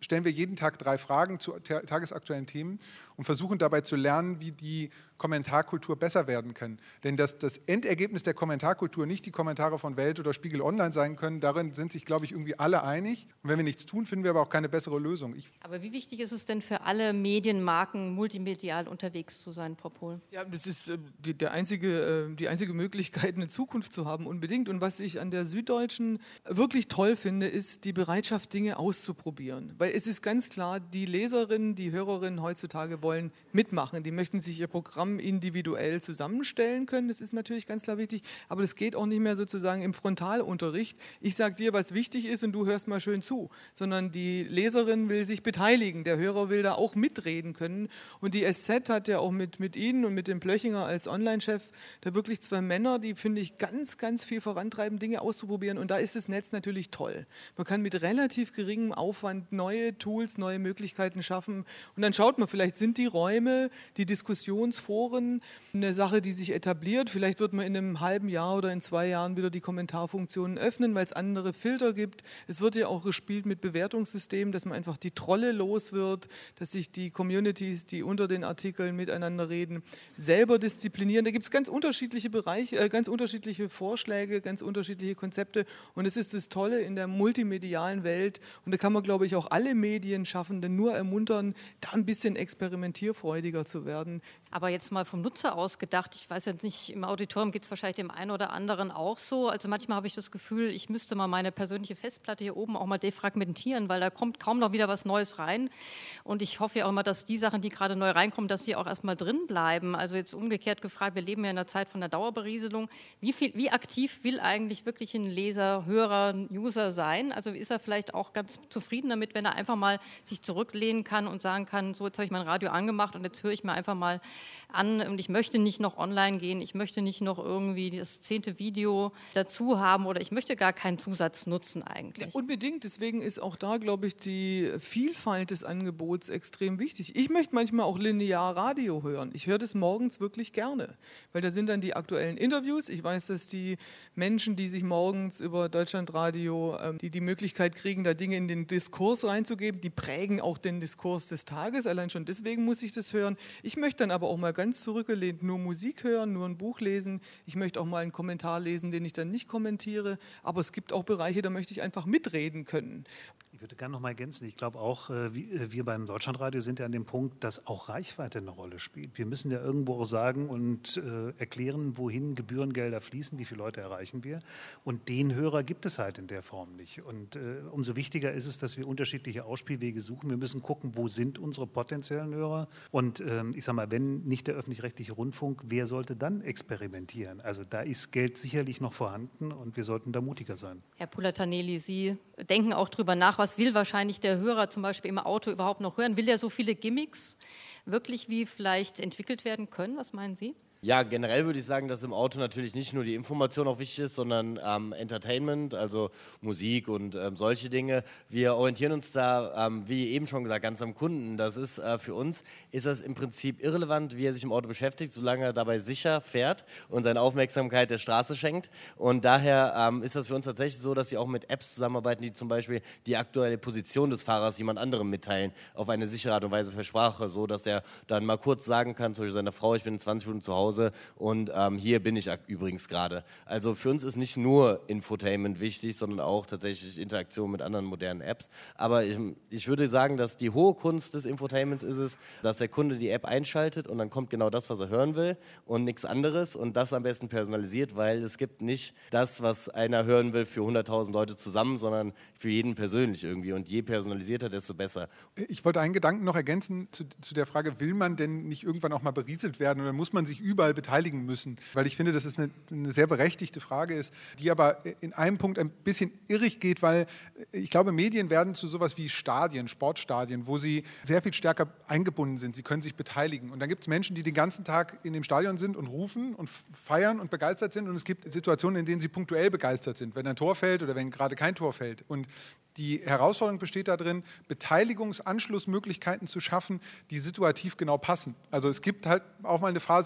stellen wir jeden Tag drei Fragen zu ta- tagesaktuellen Themen und versuchen dabei zu lernen, wie die Kommentarkultur besser werden kann. Denn dass das Endergebnis der Kommentarkultur nicht die Kommentare von Welt oder Spiegel Online sein können, darin sind sich, glaube ich, irgendwie alle einig. Und wenn wir nichts tun, finden wir aber auch keine bessere Lösung. Ich Aber wie wichtig ist es denn für alle Medienmarken, multimedial unterwegs zu sein, Frau Pohl? Ja, das ist äh, die, der einzige, äh, die einzige Möglichkeit, eine Zukunft zu haben, unbedingt. Und was ich an der Süddeutschen wirklich toll finde, ist die Bereitschaft, Dinge auszuprobieren. Weil es ist ganz klar, die Leserinnen, die Hörerinnen heutzutage wollen mitmachen. Die möchten sich ihr Programm individuell zusammenstellen können. Das ist natürlich ganz klar wichtig. Aber das geht auch nicht mehr sozusagen im Frontalunterricht. Ich sage dir, was wichtig ist und du hörst mal schön zu. Sondern die Leserin will sich beteiligen. Der Hörer will da auch mitreden können. Und die S Z hat ja auch mit, mit Ihnen und mit dem Plöchinger als Online-Chef da wirklich zwei Männer, die, finde ich, ganz, ganz viel vorantreiben, Dinge auszuprobieren. Und da ist das Netz natürlich toll. Man kann mit relativ geringem Aufwand neue Tools, neue Möglichkeiten schaffen. Und dann schaut man, vielleicht sind die Räume, die Diskussionsforen, eine Sache, die sich etabliert. Vielleicht wird man in einem halben Jahr oder in zwei Jahren wieder die Kommentarfunktionen öffnen, weil es andere Filter gibt. Es wird ja auch gespielt mit Bewertungssystemen, dass man einfach die Trolle los wird, dass sich die Communities, die unter den Artikeln miteinander reden, selber disziplinieren. Da gibt es ganz unterschiedliche Bereiche, äh, ganz unterschiedliche Vorschläge, ganz unterschiedliche Konzepte. Und es ist das Tolle in der multimedialen Welt. Und da kann man, glaube ich, auch alle Medienschaffenden nur ermuntern, da ein bisschen experimentierfreudiger zu werden. Aber jetzt mal vom Nutzer aus gedacht, ich weiß ja nicht, im Auditorium geht es wahrscheinlich dem einen oder anderen auch so. Also manchmal habe ich das Gefühl, ich müsste mal meine persönliche Festplatte hier oben auch mal defragmentieren, weil da kommt kaum noch wieder was Neues rein. Und ich hoffe ja auch immer, dass die Sachen, die gerade neu reinkommen, dass die auch erstmal drin bleiben. Also jetzt umgekehrt gefragt, wir leben ja in einer Zeit von der Dauerberieselung. Wie viel, wie aktiv will eigentlich wirklich ein Leser, Hörer, ein User sein? Also ist er vielleicht auch ganz zufrieden damit, wenn er einfach mal sich zurücklehnen kann und sagen kann, so jetzt habe ich mein Radio angemacht und jetzt höre ich mir einfach mal an und ich möchte nicht noch online gehen, ich möchte nicht noch irgendwie das zehnte Video dazu haben oder ich möchte gar keinen Zusatz nutzen eigentlich. Ja, unbedingt, deswegen ist auch da, glaube ich, die Vielfalt des Angebots extrem wichtig. Ich möchte manchmal auch linear Radio hören. Ich höre das morgens wirklich gerne, weil da sind dann die aktuellen Interviews. Ich weiß, dass die Menschen, die sich morgens über Deutschlandradio, ähm, die die Möglichkeit kriegen, da Dinge in den Diskurs reinzugeben, die prägen auch den Diskurs des Tages. Allein schon deswegen muss ich das hören. Ich möchte dann aber auch mal ganz zurückgelehnt nur Musik hören, nur ein Buch lesen. Ich möchte auch mal einen Kommentar lesen, den ich dann nicht kommentiere. Aber es gibt auch Bereiche, da möchte ich einfach mitreden können. Ich würde gerne noch mal ergänzen. Ich glaube auch, wir beim Deutschlandradio sind ja an dem Punkt, dass auch Reichweite eine Rolle spielt. Wir müssen ja irgendwo auch sagen und äh, erklären, wohin Gebührengelder fließen, wie viele Leute erreichen wir. Und den Hörer gibt es halt in der Form nicht. Und äh, umso wichtiger ist es, dass wir unterschiedliche Ausspielwege suchen. Wir müssen gucken, wo sind unsere potenziellen Hörer. Und ähm, ich sage mal, wenn nicht der öffentlich-rechtliche Rundfunk, wer sollte dann experimentieren? Also da ist Geld sicherlich noch vorhanden und wir sollten da mutiger sein. Herr Pulataneli, Sie denken auch drüber nach, was will wahrscheinlich der Hörer zum Beispiel im Auto überhaupt noch hören? Will er so viele Gimmicks wirklich wie vielleicht entwickelt werden können? Was meinen Sie? Ja, generell würde ich sagen, dass im Auto natürlich nicht nur die Information auch wichtig ist, sondern ähm, Entertainment, also Musik und ähm, solche Dinge. Wir orientieren uns da, ähm, wie eben schon gesagt, ganz am Kunden. Das ist äh, für uns, ist das im Prinzip irrelevant, wie er sich im Auto beschäftigt, solange er dabei sicher fährt und seine Aufmerksamkeit der Straße schenkt. Und daher ähm, ist das für uns tatsächlich so, dass sie auch mit Apps zusammenarbeiten, die zum Beispiel die aktuelle Position des Fahrers jemand anderem mitteilen, auf eine sichere Art und Weise per Sprache, so dass er dann mal kurz sagen kann, zum Beispiel seiner Frau, ich bin in zwanzig Minuten zu Hause, und ähm, hier bin ich übrigens gerade. Also für uns ist nicht nur Infotainment wichtig, sondern auch tatsächlich Interaktion mit anderen modernen Apps. Aber ich, ich würde sagen, dass die hohe Kunst des Infotainments ist es, dass der Kunde die App einschaltet und dann kommt genau das, was er hören will und nichts anderes und das am besten personalisiert, weil es gibt nicht das, was einer hören will für hunderttausend Leute zusammen, sondern für jeden persönlich irgendwie und je personalisierter, desto besser. Ich wollte einen Gedanken noch ergänzen zu, zu der Frage, will man denn nicht irgendwann auch mal berieselt werden oder muss man sich überall beteiligen müssen? Weil ich finde, dass es eine, eine sehr berechtigte Frage ist, die aber in einem Punkt ein bisschen irrig geht, weil ich glaube, Medien werden zu sowas wie Stadien, Sportstadien, wo sie sehr viel stärker eingebunden sind. Sie können sich beteiligen. Und dann gibt es Menschen, die den ganzen Tag in dem Stadion sind und rufen und feiern und begeistert sind. Und es gibt Situationen, in denen sie punktuell begeistert sind, wenn ein Tor fällt oder wenn gerade kein Tor fällt. Und die Herausforderung besteht darin, Beteiligungsanschlussmöglichkeiten zu schaffen, die situativ genau passen. Also es gibt halt auch mal eine Phase, wo ich mich einfach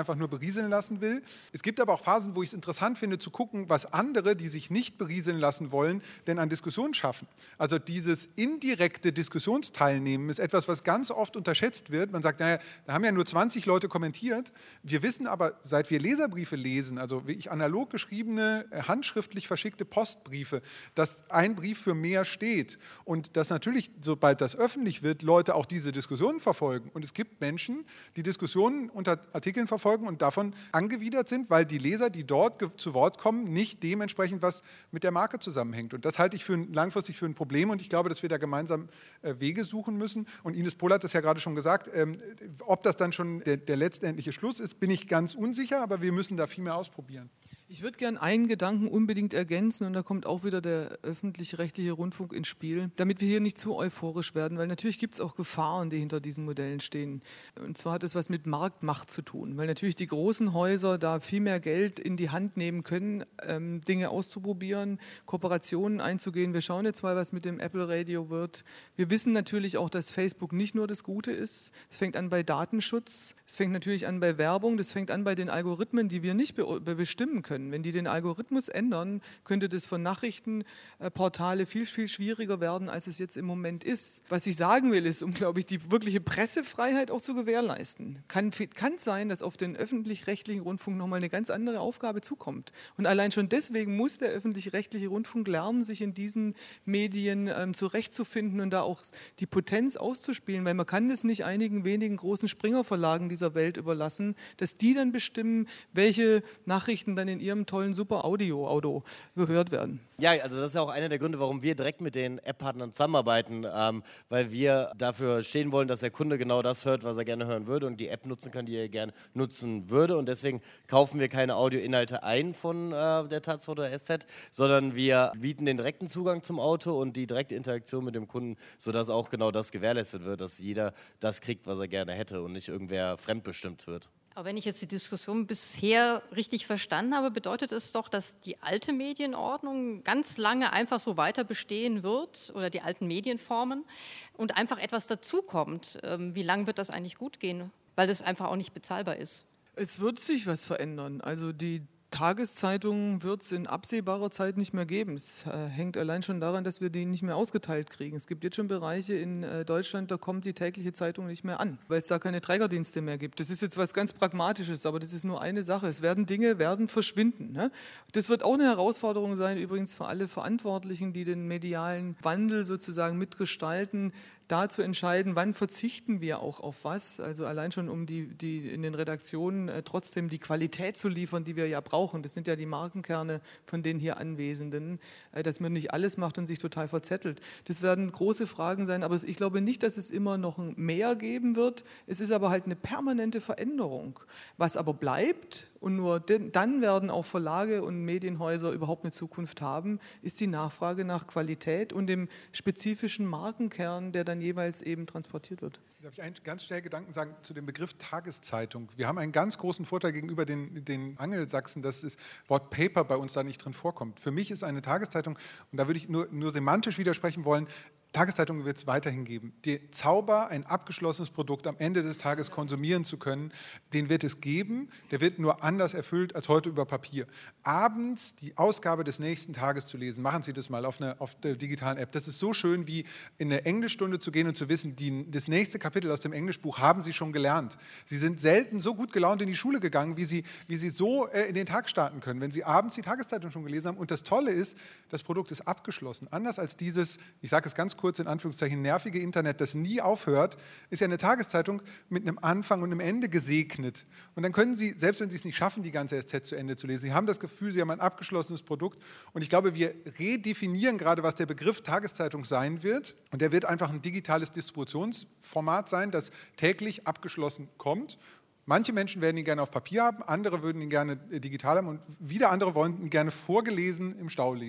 einfach nur berieseln lassen will. Es gibt aber auch Phasen, wo ich es interessant finde, zu gucken, was andere, die sich nicht berieseln lassen wollen, denn an Diskussionen schaffen. Also dieses indirekte Diskussionsteilnehmen ist etwas, was ganz oft unterschätzt wird. Man sagt, naja, da haben ja nur zwanzig Leute kommentiert. Wir wissen aber, seit wir Leserbriefe lesen, also wie ich analog geschriebene, handschriftlich verschickte Postbriefe, dass ein Brief für mehr steht und dass natürlich, sobald das öffentlich wird, Leute auch diese Diskussionen verfolgen. Und es gibt Menschen, die Diskussionen unter Artikeln verfolgen und davon angewidert sind, weil die Leser, die dort zu Wort kommen, nicht dementsprechend was mit der Marke zusammenhängt. Und das halte ich für ein, langfristig für ein Problem und ich glaube, dass wir da gemeinsam äh, Wege suchen müssen. Und Ines Pohl hat das ja gerade schon gesagt, ähm, ob das dann schon der, der letztendliche Schluss ist, bin ich ganz unsicher, aber wir müssen da viel mehr ausprobieren. Ich würde gerne einen Gedanken unbedingt ergänzen und da kommt auch wieder der öffentlich-rechtliche Rundfunk ins Spiel, damit wir hier nicht zu euphorisch werden, weil natürlich gibt es auch Gefahren, die hinter diesen Modellen stehen. Und zwar hat es was mit Marktmacht zu tun, weil natürlich die großen Häuser da viel mehr Geld in die Hand nehmen können, ähm, Dinge auszuprobieren, Kooperationen einzugehen. Wir schauen jetzt mal, was mit dem Apple Radio wird. Wir wissen natürlich auch, dass Facebook nicht nur das Gute ist. Es fängt an bei Datenschutz, es fängt natürlich an bei Werbung, das fängt an bei den Algorithmen, die wir nicht be- bestimmen können. Wenn die den Algorithmus ändern, könnte das von Nachrichtenportale viel, viel schwieriger werden, als es jetzt im Moment ist. Was ich sagen will, ist, um, glaube ich, die wirkliche Pressefreiheit auch zu gewährleisten. Kann, kann sein, dass auf den öffentlich-rechtlichen Rundfunk nochmal eine ganz andere Aufgabe zukommt. Und allein schon deswegen muss der öffentlich-rechtliche Rundfunk lernen, sich in diesen Medien ähm, zurechtzufinden und da auch die Potenz auszuspielen, weil man kann das nicht einigen wenigen großen Springer-Verlagen dieser Welt überlassen, dass die dann bestimmen, welche Nachrichten dann in ihrem tollen super Audio-Auto gehört werden. Ja, also das ist ja auch einer der Gründe, warum wir direkt mit den App-Partnern zusammenarbeiten, ähm, weil wir dafür stehen wollen, dass der Kunde genau das hört, was er gerne hören würde und die App nutzen kann, die er gerne nutzen würde und deswegen kaufen wir keine Audioinhalte ein von äh, der Taz oder S Z, sondern wir bieten den direkten Zugang zum Auto und die direkte Interaktion mit dem Kunden, sodass auch genau das gewährleistet wird, dass jeder das kriegt, was er gerne hätte und nicht irgendwer fremdbestimmt wird. Aber wenn ich jetzt die Diskussion bisher richtig verstanden habe, bedeutet es doch, dass die alte Medienordnung ganz lange einfach so weiter bestehen wird oder die alten Medienformen und einfach etwas dazukommt. Wie lange wird das eigentlich gut gehen? Weil das einfach auch nicht bezahlbar ist. Es wird sich was verändern. Also die Tageszeitungen wird es in absehbarer Zeit nicht mehr geben. Es äh, hängt allein schon daran, dass wir die nicht mehr ausgeteilt kriegen. Es gibt jetzt schon Bereiche in äh, Deutschland, da kommt die tägliche Zeitung nicht mehr an, weil es da keine Trägerdienste mehr gibt. Das ist jetzt was ganz Pragmatisches, aber das ist nur eine Sache. Es werden Dinge werden verschwinden. Ne? Das wird auch eine Herausforderung sein, übrigens für alle Verantwortlichen, die den medialen Wandel sozusagen mitgestalten, da zu entscheiden, wann verzichten wir auch auf was, also allein schon um die, die in den Redaktionen äh, trotzdem die Qualität zu liefern, die wir ja brauchen. Das sind ja die Markenkerne von den hier Anwesenden, äh, dass man nicht alles macht und sich total verzettelt. Das werden große Fragen sein, aber ich glaube nicht, dass es immer noch ein Mehr geben wird. Es ist aber halt eine permanente Veränderung. Was aber bleibt und nur den, dann werden auch Verlage und Medienhäuser überhaupt eine Zukunft haben, ist die Nachfrage nach Qualität und dem spezifischen Markenkern, der dann jeweils eben transportiert wird. Darf ich einen ganz schnell Gedanken sagen zu dem Begriff Tageszeitung? Wir haben einen ganz großen Vorteil gegenüber den, den Angelsachsen, dass das Wort Paper bei uns da nicht drin vorkommt. Für mich ist eine Tageszeitung, und da würde ich nur, nur semantisch widersprechen wollen, Tageszeitungen wird es weiterhin geben. Der Zauber, ein abgeschlossenes Produkt am Ende des Tages konsumieren zu können, den wird es geben. Der wird nur anders erfüllt als heute über Papier. Abends die Ausgabe des nächsten Tages zu lesen, machen Sie das mal auf, eine, auf der digitalen App. Das ist so schön, wie in eine Englischstunde zu gehen und zu wissen, die, das nächste Kapitel aus dem Englischbuch haben Sie schon gelernt. Sie sind selten so gut gelaunt in die Schule gegangen, wie Sie, wie Sie so äh, in den Tag starten können, wenn Sie abends die Tageszeitung schon gelesen haben. Und das Tolle ist, das Produkt ist abgeschlossen. Anders als dieses, ich sage es ganz kurz, kurz in Anführungszeichen nervige Internet, das nie aufhört, ist ja eine Tageszeitung mit einem Anfang und einem Ende gesegnet. Und dann können Sie, selbst wenn Sie es nicht schaffen, die ganze S Z zu Ende zu lesen, Sie haben das Gefühl, Sie haben ein abgeschlossenes Produkt. Und ich glaube, wir redefinieren gerade, was der Begriff Tageszeitung sein wird. Und der wird einfach ein digitales Distributionsformat sein, das täglich abgeschlossen kommt. Manche Menschen werden ihn gerne auf Papier haben, andere würden ihn gerne digital haben und wieder andere wollen ihn gerne vorgelesen im Stau lesen.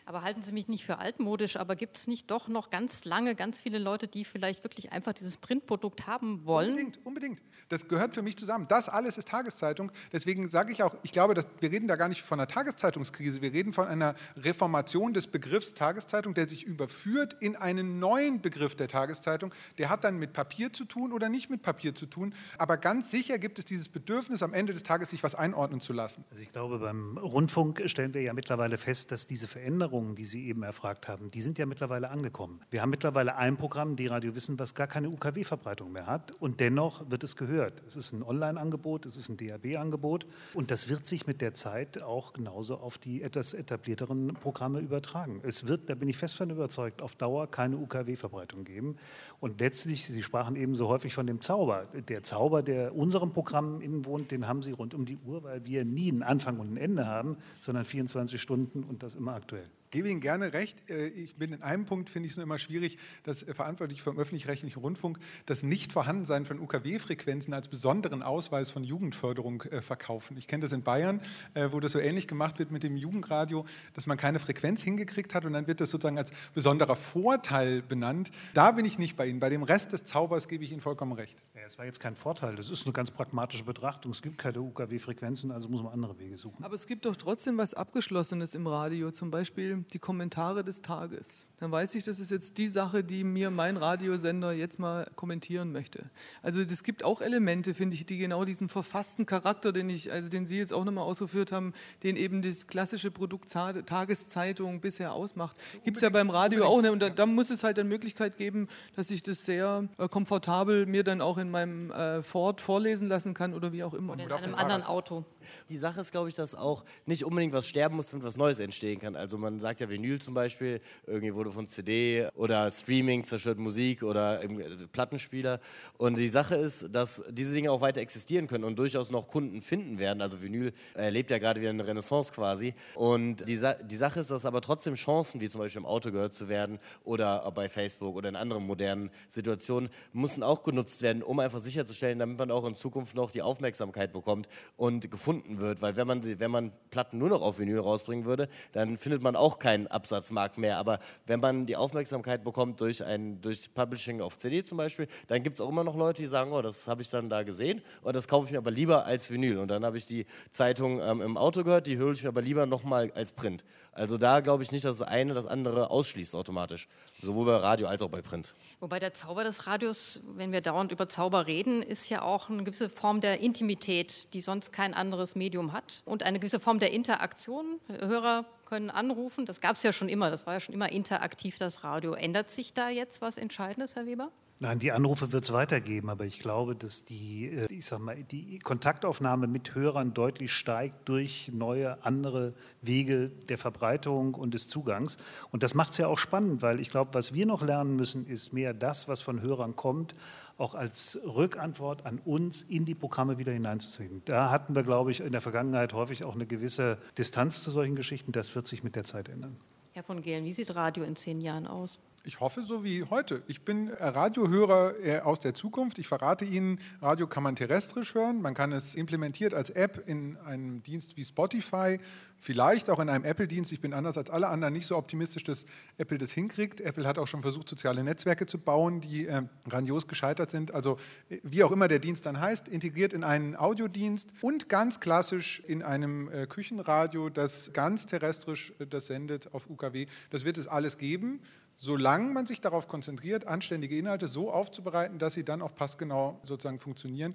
Aber halten Sie mich nicht für altmodisch, aber gibt es nicht doch noch ganz lange, ganz viele Leute, die vielleicht wirklich einfach dieses Printprodukt haben wollen? Unbedingt, unbedingt. Das gehört für mich zusammen. Das alles ist Tageszeitung. Deswegen sage ich auch, ich glaube, dass, wir reden da gar nicht von einer Tageszeitungskrise, wir reden von einer Reformation des Begriffs Tageszeitung, der sich überführt in einen neuen Begriff der Tageszeitung. Der hat dann mit Papier zu tun oder nicht mit Papier zu tun. Aber ganz sicher gibt es dieses Bedürfnis, am Ende des Tages sich was einordnen zu lassen. Also ich glaube, beim Rundfunk stellen wir ja mittlerweile fest, dass diese Veränderungen, die Sie eben erfragt haben, die sind ja mittlerweile angekommen. Wir haben mittlerweile ein Programm, D-Radio Wissen, was gar keine U K W-Verbreitung mehr hat und dennoch wird es gehört. Es ist ein Online-Angebot, es ist ein D A B-Angebot und das wird sich mit der Zeit auch genauso auf die etwas etablierteren Programme übertragen. Es wird, da bin ich fest von überzeugt, auf Dauer keine U K W-Verbreitung geben und letztlich, Sie sprachen eben so häufig von dem Zauber. Der Zauber, der unserem Programm innewohnt, den haben Sie rund um die Uhr, weil wir nie einen Anfang und ein Ende haben, sondern vierundzwanzig Stunden und das immer aktuell. Ich gebe Ihnen gerne recht. Ich bin in einem Punkt, finde ich es nur immer schwierig, dass verantwortlich vom öffentlich-rechtlichen Rundfunk das Nichtvorhandensein von U K W-Frequenzen als besonderen Ausweis von Jugendförderung verkaufen. Ich kenne das in Bayern, wo das so ähnlich gemacht wird mit dem Jugendradio, dass man keine Frequenz hingekriegt hat und dann wird das sozusagen als besonderer Vorteil benannt. Da bin ich nicht bei Ihnen. Bei dem Rest des Zaubers gebe ich Ihnen vollkommen recht. Ja, es war jetzt kein Vorteil. Das ist eine ganz pragmatische Betrachtung. Es gibt keine U K W-Frequenzen, also muss man andere Wege suchen. Aber es gibt doch trotzdem was Abgeschlossenes im Radio, zum Beispiel die Kommentare des Tages. Dann weiß ich, das ist jetzt die Sache, die mir mein Radiosender jetzt mal kommentieren möchte. Also es gibt auch Elemente, finde ich, die genau diesen verfassten Charakter, den ich, also den Sie jetzt auch nochmal ausgeführt haben, den eben das klassische Produkt Tageszeitung bisher ausmacht, gibt es ja beim Radio auch. Ne? Und da, da muss es halt eine Möglichkeit geben, dass ich das sehr äh, komfortabel mir dann auch in meinem äh, Ford vorlesen lassen kann oder wie auch immer. Oder in einem anderen Auto. Die Sache ist, glaube ich, dass auch nicht unbedingt was sterben muss, damit was Neues entstehen kann. Also man sagt ja Vinyl zum Beispiel, irgendwie wurde von C D oder Streaming zerstört Musik oder Plattenspieler. Und die Sache ist, dass diese Dinge auch weiter existieren können und durchaus noch Kunden finden werden. Also Vinyl erlebt ja gerade wieder eine Renaissance quasi. Und die, Sa- die Sache ist, dass aber trotzdem Chancen, wie zum Beispiel im Auto gehört zu werden oder bei Facebook oder in anderen modernen Situationen, müssen auch genutzt werden, um einfach sicherzustellen, damit man auch in Zukunft noch die Aufmerksamkeit bekommt und gefunden wird, weil wenn man, wenn man Platten nur noch auf Vinyl rausbringen würde, dann findet man auch keinen Absatzmarkt mehr, aber wenn man die Aufmerksamkeit bekommt durch ein durch Publishing auf C D zum Beispiel, dann gibt es auch immer noch Leute, die sagen, oh, das habe ich dann da gesehen und das kaufe ich mir aber lieber als Vinyl und dann habe ich die Zeitung ähm, im Auto gehört, die höre ich mir aber lieber nochmal als Print. Also da glaube ich nicht, dass das eine das andere ausschließt automatisch, sowohl bei Radio als auch bei Print. Wobei der Zauber des Radios, wenn wir dauernd über Zauber reden, ist ja auch eine gewisse Form der Intimität, die sonst kein anderes Medium hat und eine gewisse Form der Interaktion. Hörer können anrufen, das gab es ja schon immer, das war ja schon immer interaktiv, das Radio. Ändert sich da jetzt was Entscheidendes, Herr Weber? Nein, die Anrufe wird es weitergeben, aber ich glaube, dass die, ich sag mal, die Kontaktaufnahme mit Hörern deutlich steigt durch neue, andere Wege der Verbreitung und des Zugangs. Und das macht es ja auch spannend, weil ich glaube, was wir noch lernen müssen, ist mehr das, was von Hörern kommt, auch als Rückantwort an uns in die Programme wieder hineinzuziehen. Da hatten wir, glaube ich, in der Vergangenheit häufig auch eine gewisse Distanz zu solchen Geschichten. Das wird sich mit der Zeit ändern. Herr von Gehlen, wie sieht Radio in zehn Jahren aus? Ich hoffe, so wie heute. Ich bin Radiohörer aus der Zukunft. Ich verrate Ihnen, Radio kann man terrestrisch hören. Man kann es implementiert als App in einem Dienst wie Spotify, vielleicht auch in einem Apple-Dienst. Ich bin anders als alle anderen nicht so optimistisch, dass Apple das hinkriegt. Apple hat auch schon versucht, soziale Netzwerke zu bauen, die äh, grandios gescheitert sind. Also wie auch immer der Dienst dann heißt, integriert in einen Audiodienst und ganz klassisch in einem äh, Küchenradio, das ganz terrestrisch äh, das sendet auf U K W. Das wird es alles geben, solange man sich darauf konzentriert, anständige Inhalte so aufzubereiten, dass sie dann auch passgenau sozusagen funktionieren.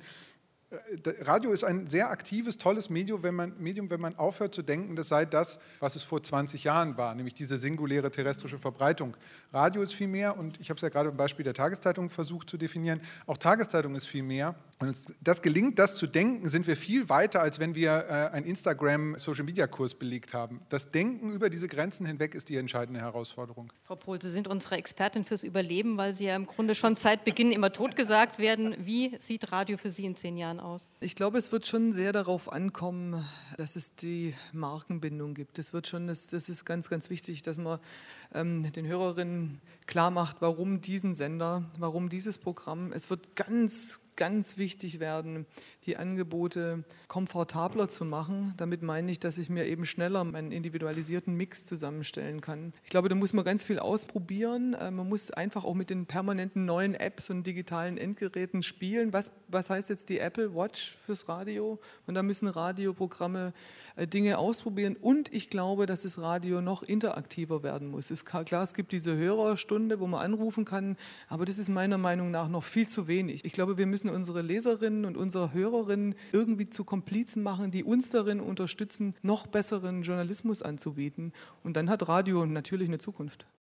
Radio ist ein sehr aktives, tolles Medium wenn, man, Medium, wenn man aufhört zu denken, das sei das, was es vor zwanzig Jahren war, nämlich diese singuläre terrestrische Verbreitung. Radio ist viel mehr und ich habe es ja gerade am Beispiel der Tageszeitung versucht zu definieren, auch Tageszeitung ist viel mehr. Und uns das gelingt, das zu denken, sind wir viel weiter, als wenn wir äh, einen Instagram-Social-Media-Kurs belegt haben. Das Denken über diese Grenzen hinweg ist die entscheidende Herausforderung. Frau Pohl, Sie sind unsere Expertin fürs Überleben, weil Sie ja im Grunde schon seit Beginn immer totgesagt werden. Wie sieht Radio für Sie in zehn Jahren aus? Ich glaube, es wird schon sehr darauf ankommen, dass es die Markenbindung gibt. Das wird schon, das, das ist ganz, ganz wichtig, dass man ähm, den Hörerinnen klar macht, warum diesen Sender, warum dieses Programm. Es wird ganz, ganz wichtig werden, die Angebote komfortabler zu machen. Damit meine ich, dass ich mir eben schneller meinen individualisierten Mix zusammenstellen kann. Ich glaube, da muss man ganz viel ausprobieren. Man muss einfach auch mit den permanenten neuen Apps und digitalen Endgeräten spielen. Was, was heißt jetzt die Apple Watch fürs Radio? Und da müssen Radioprogramme Dinge ausprobieren. Und ich glaube, dass das Radio noch interaktiver werden muss. Es ist klar, es gibt diese Hörerstunde, wo man anrufen kann, aber das ist meiner Meinung nach noch viel zu wenig. Ich glaube, wir müssen unsere Leserinnen und unsere Hörerinnen irgendwie zu Komplizen machen, die uns darin unterstützen, noch besseren Journalismus anzubieten. Und dann hat Radio natürlich eine Zukunft.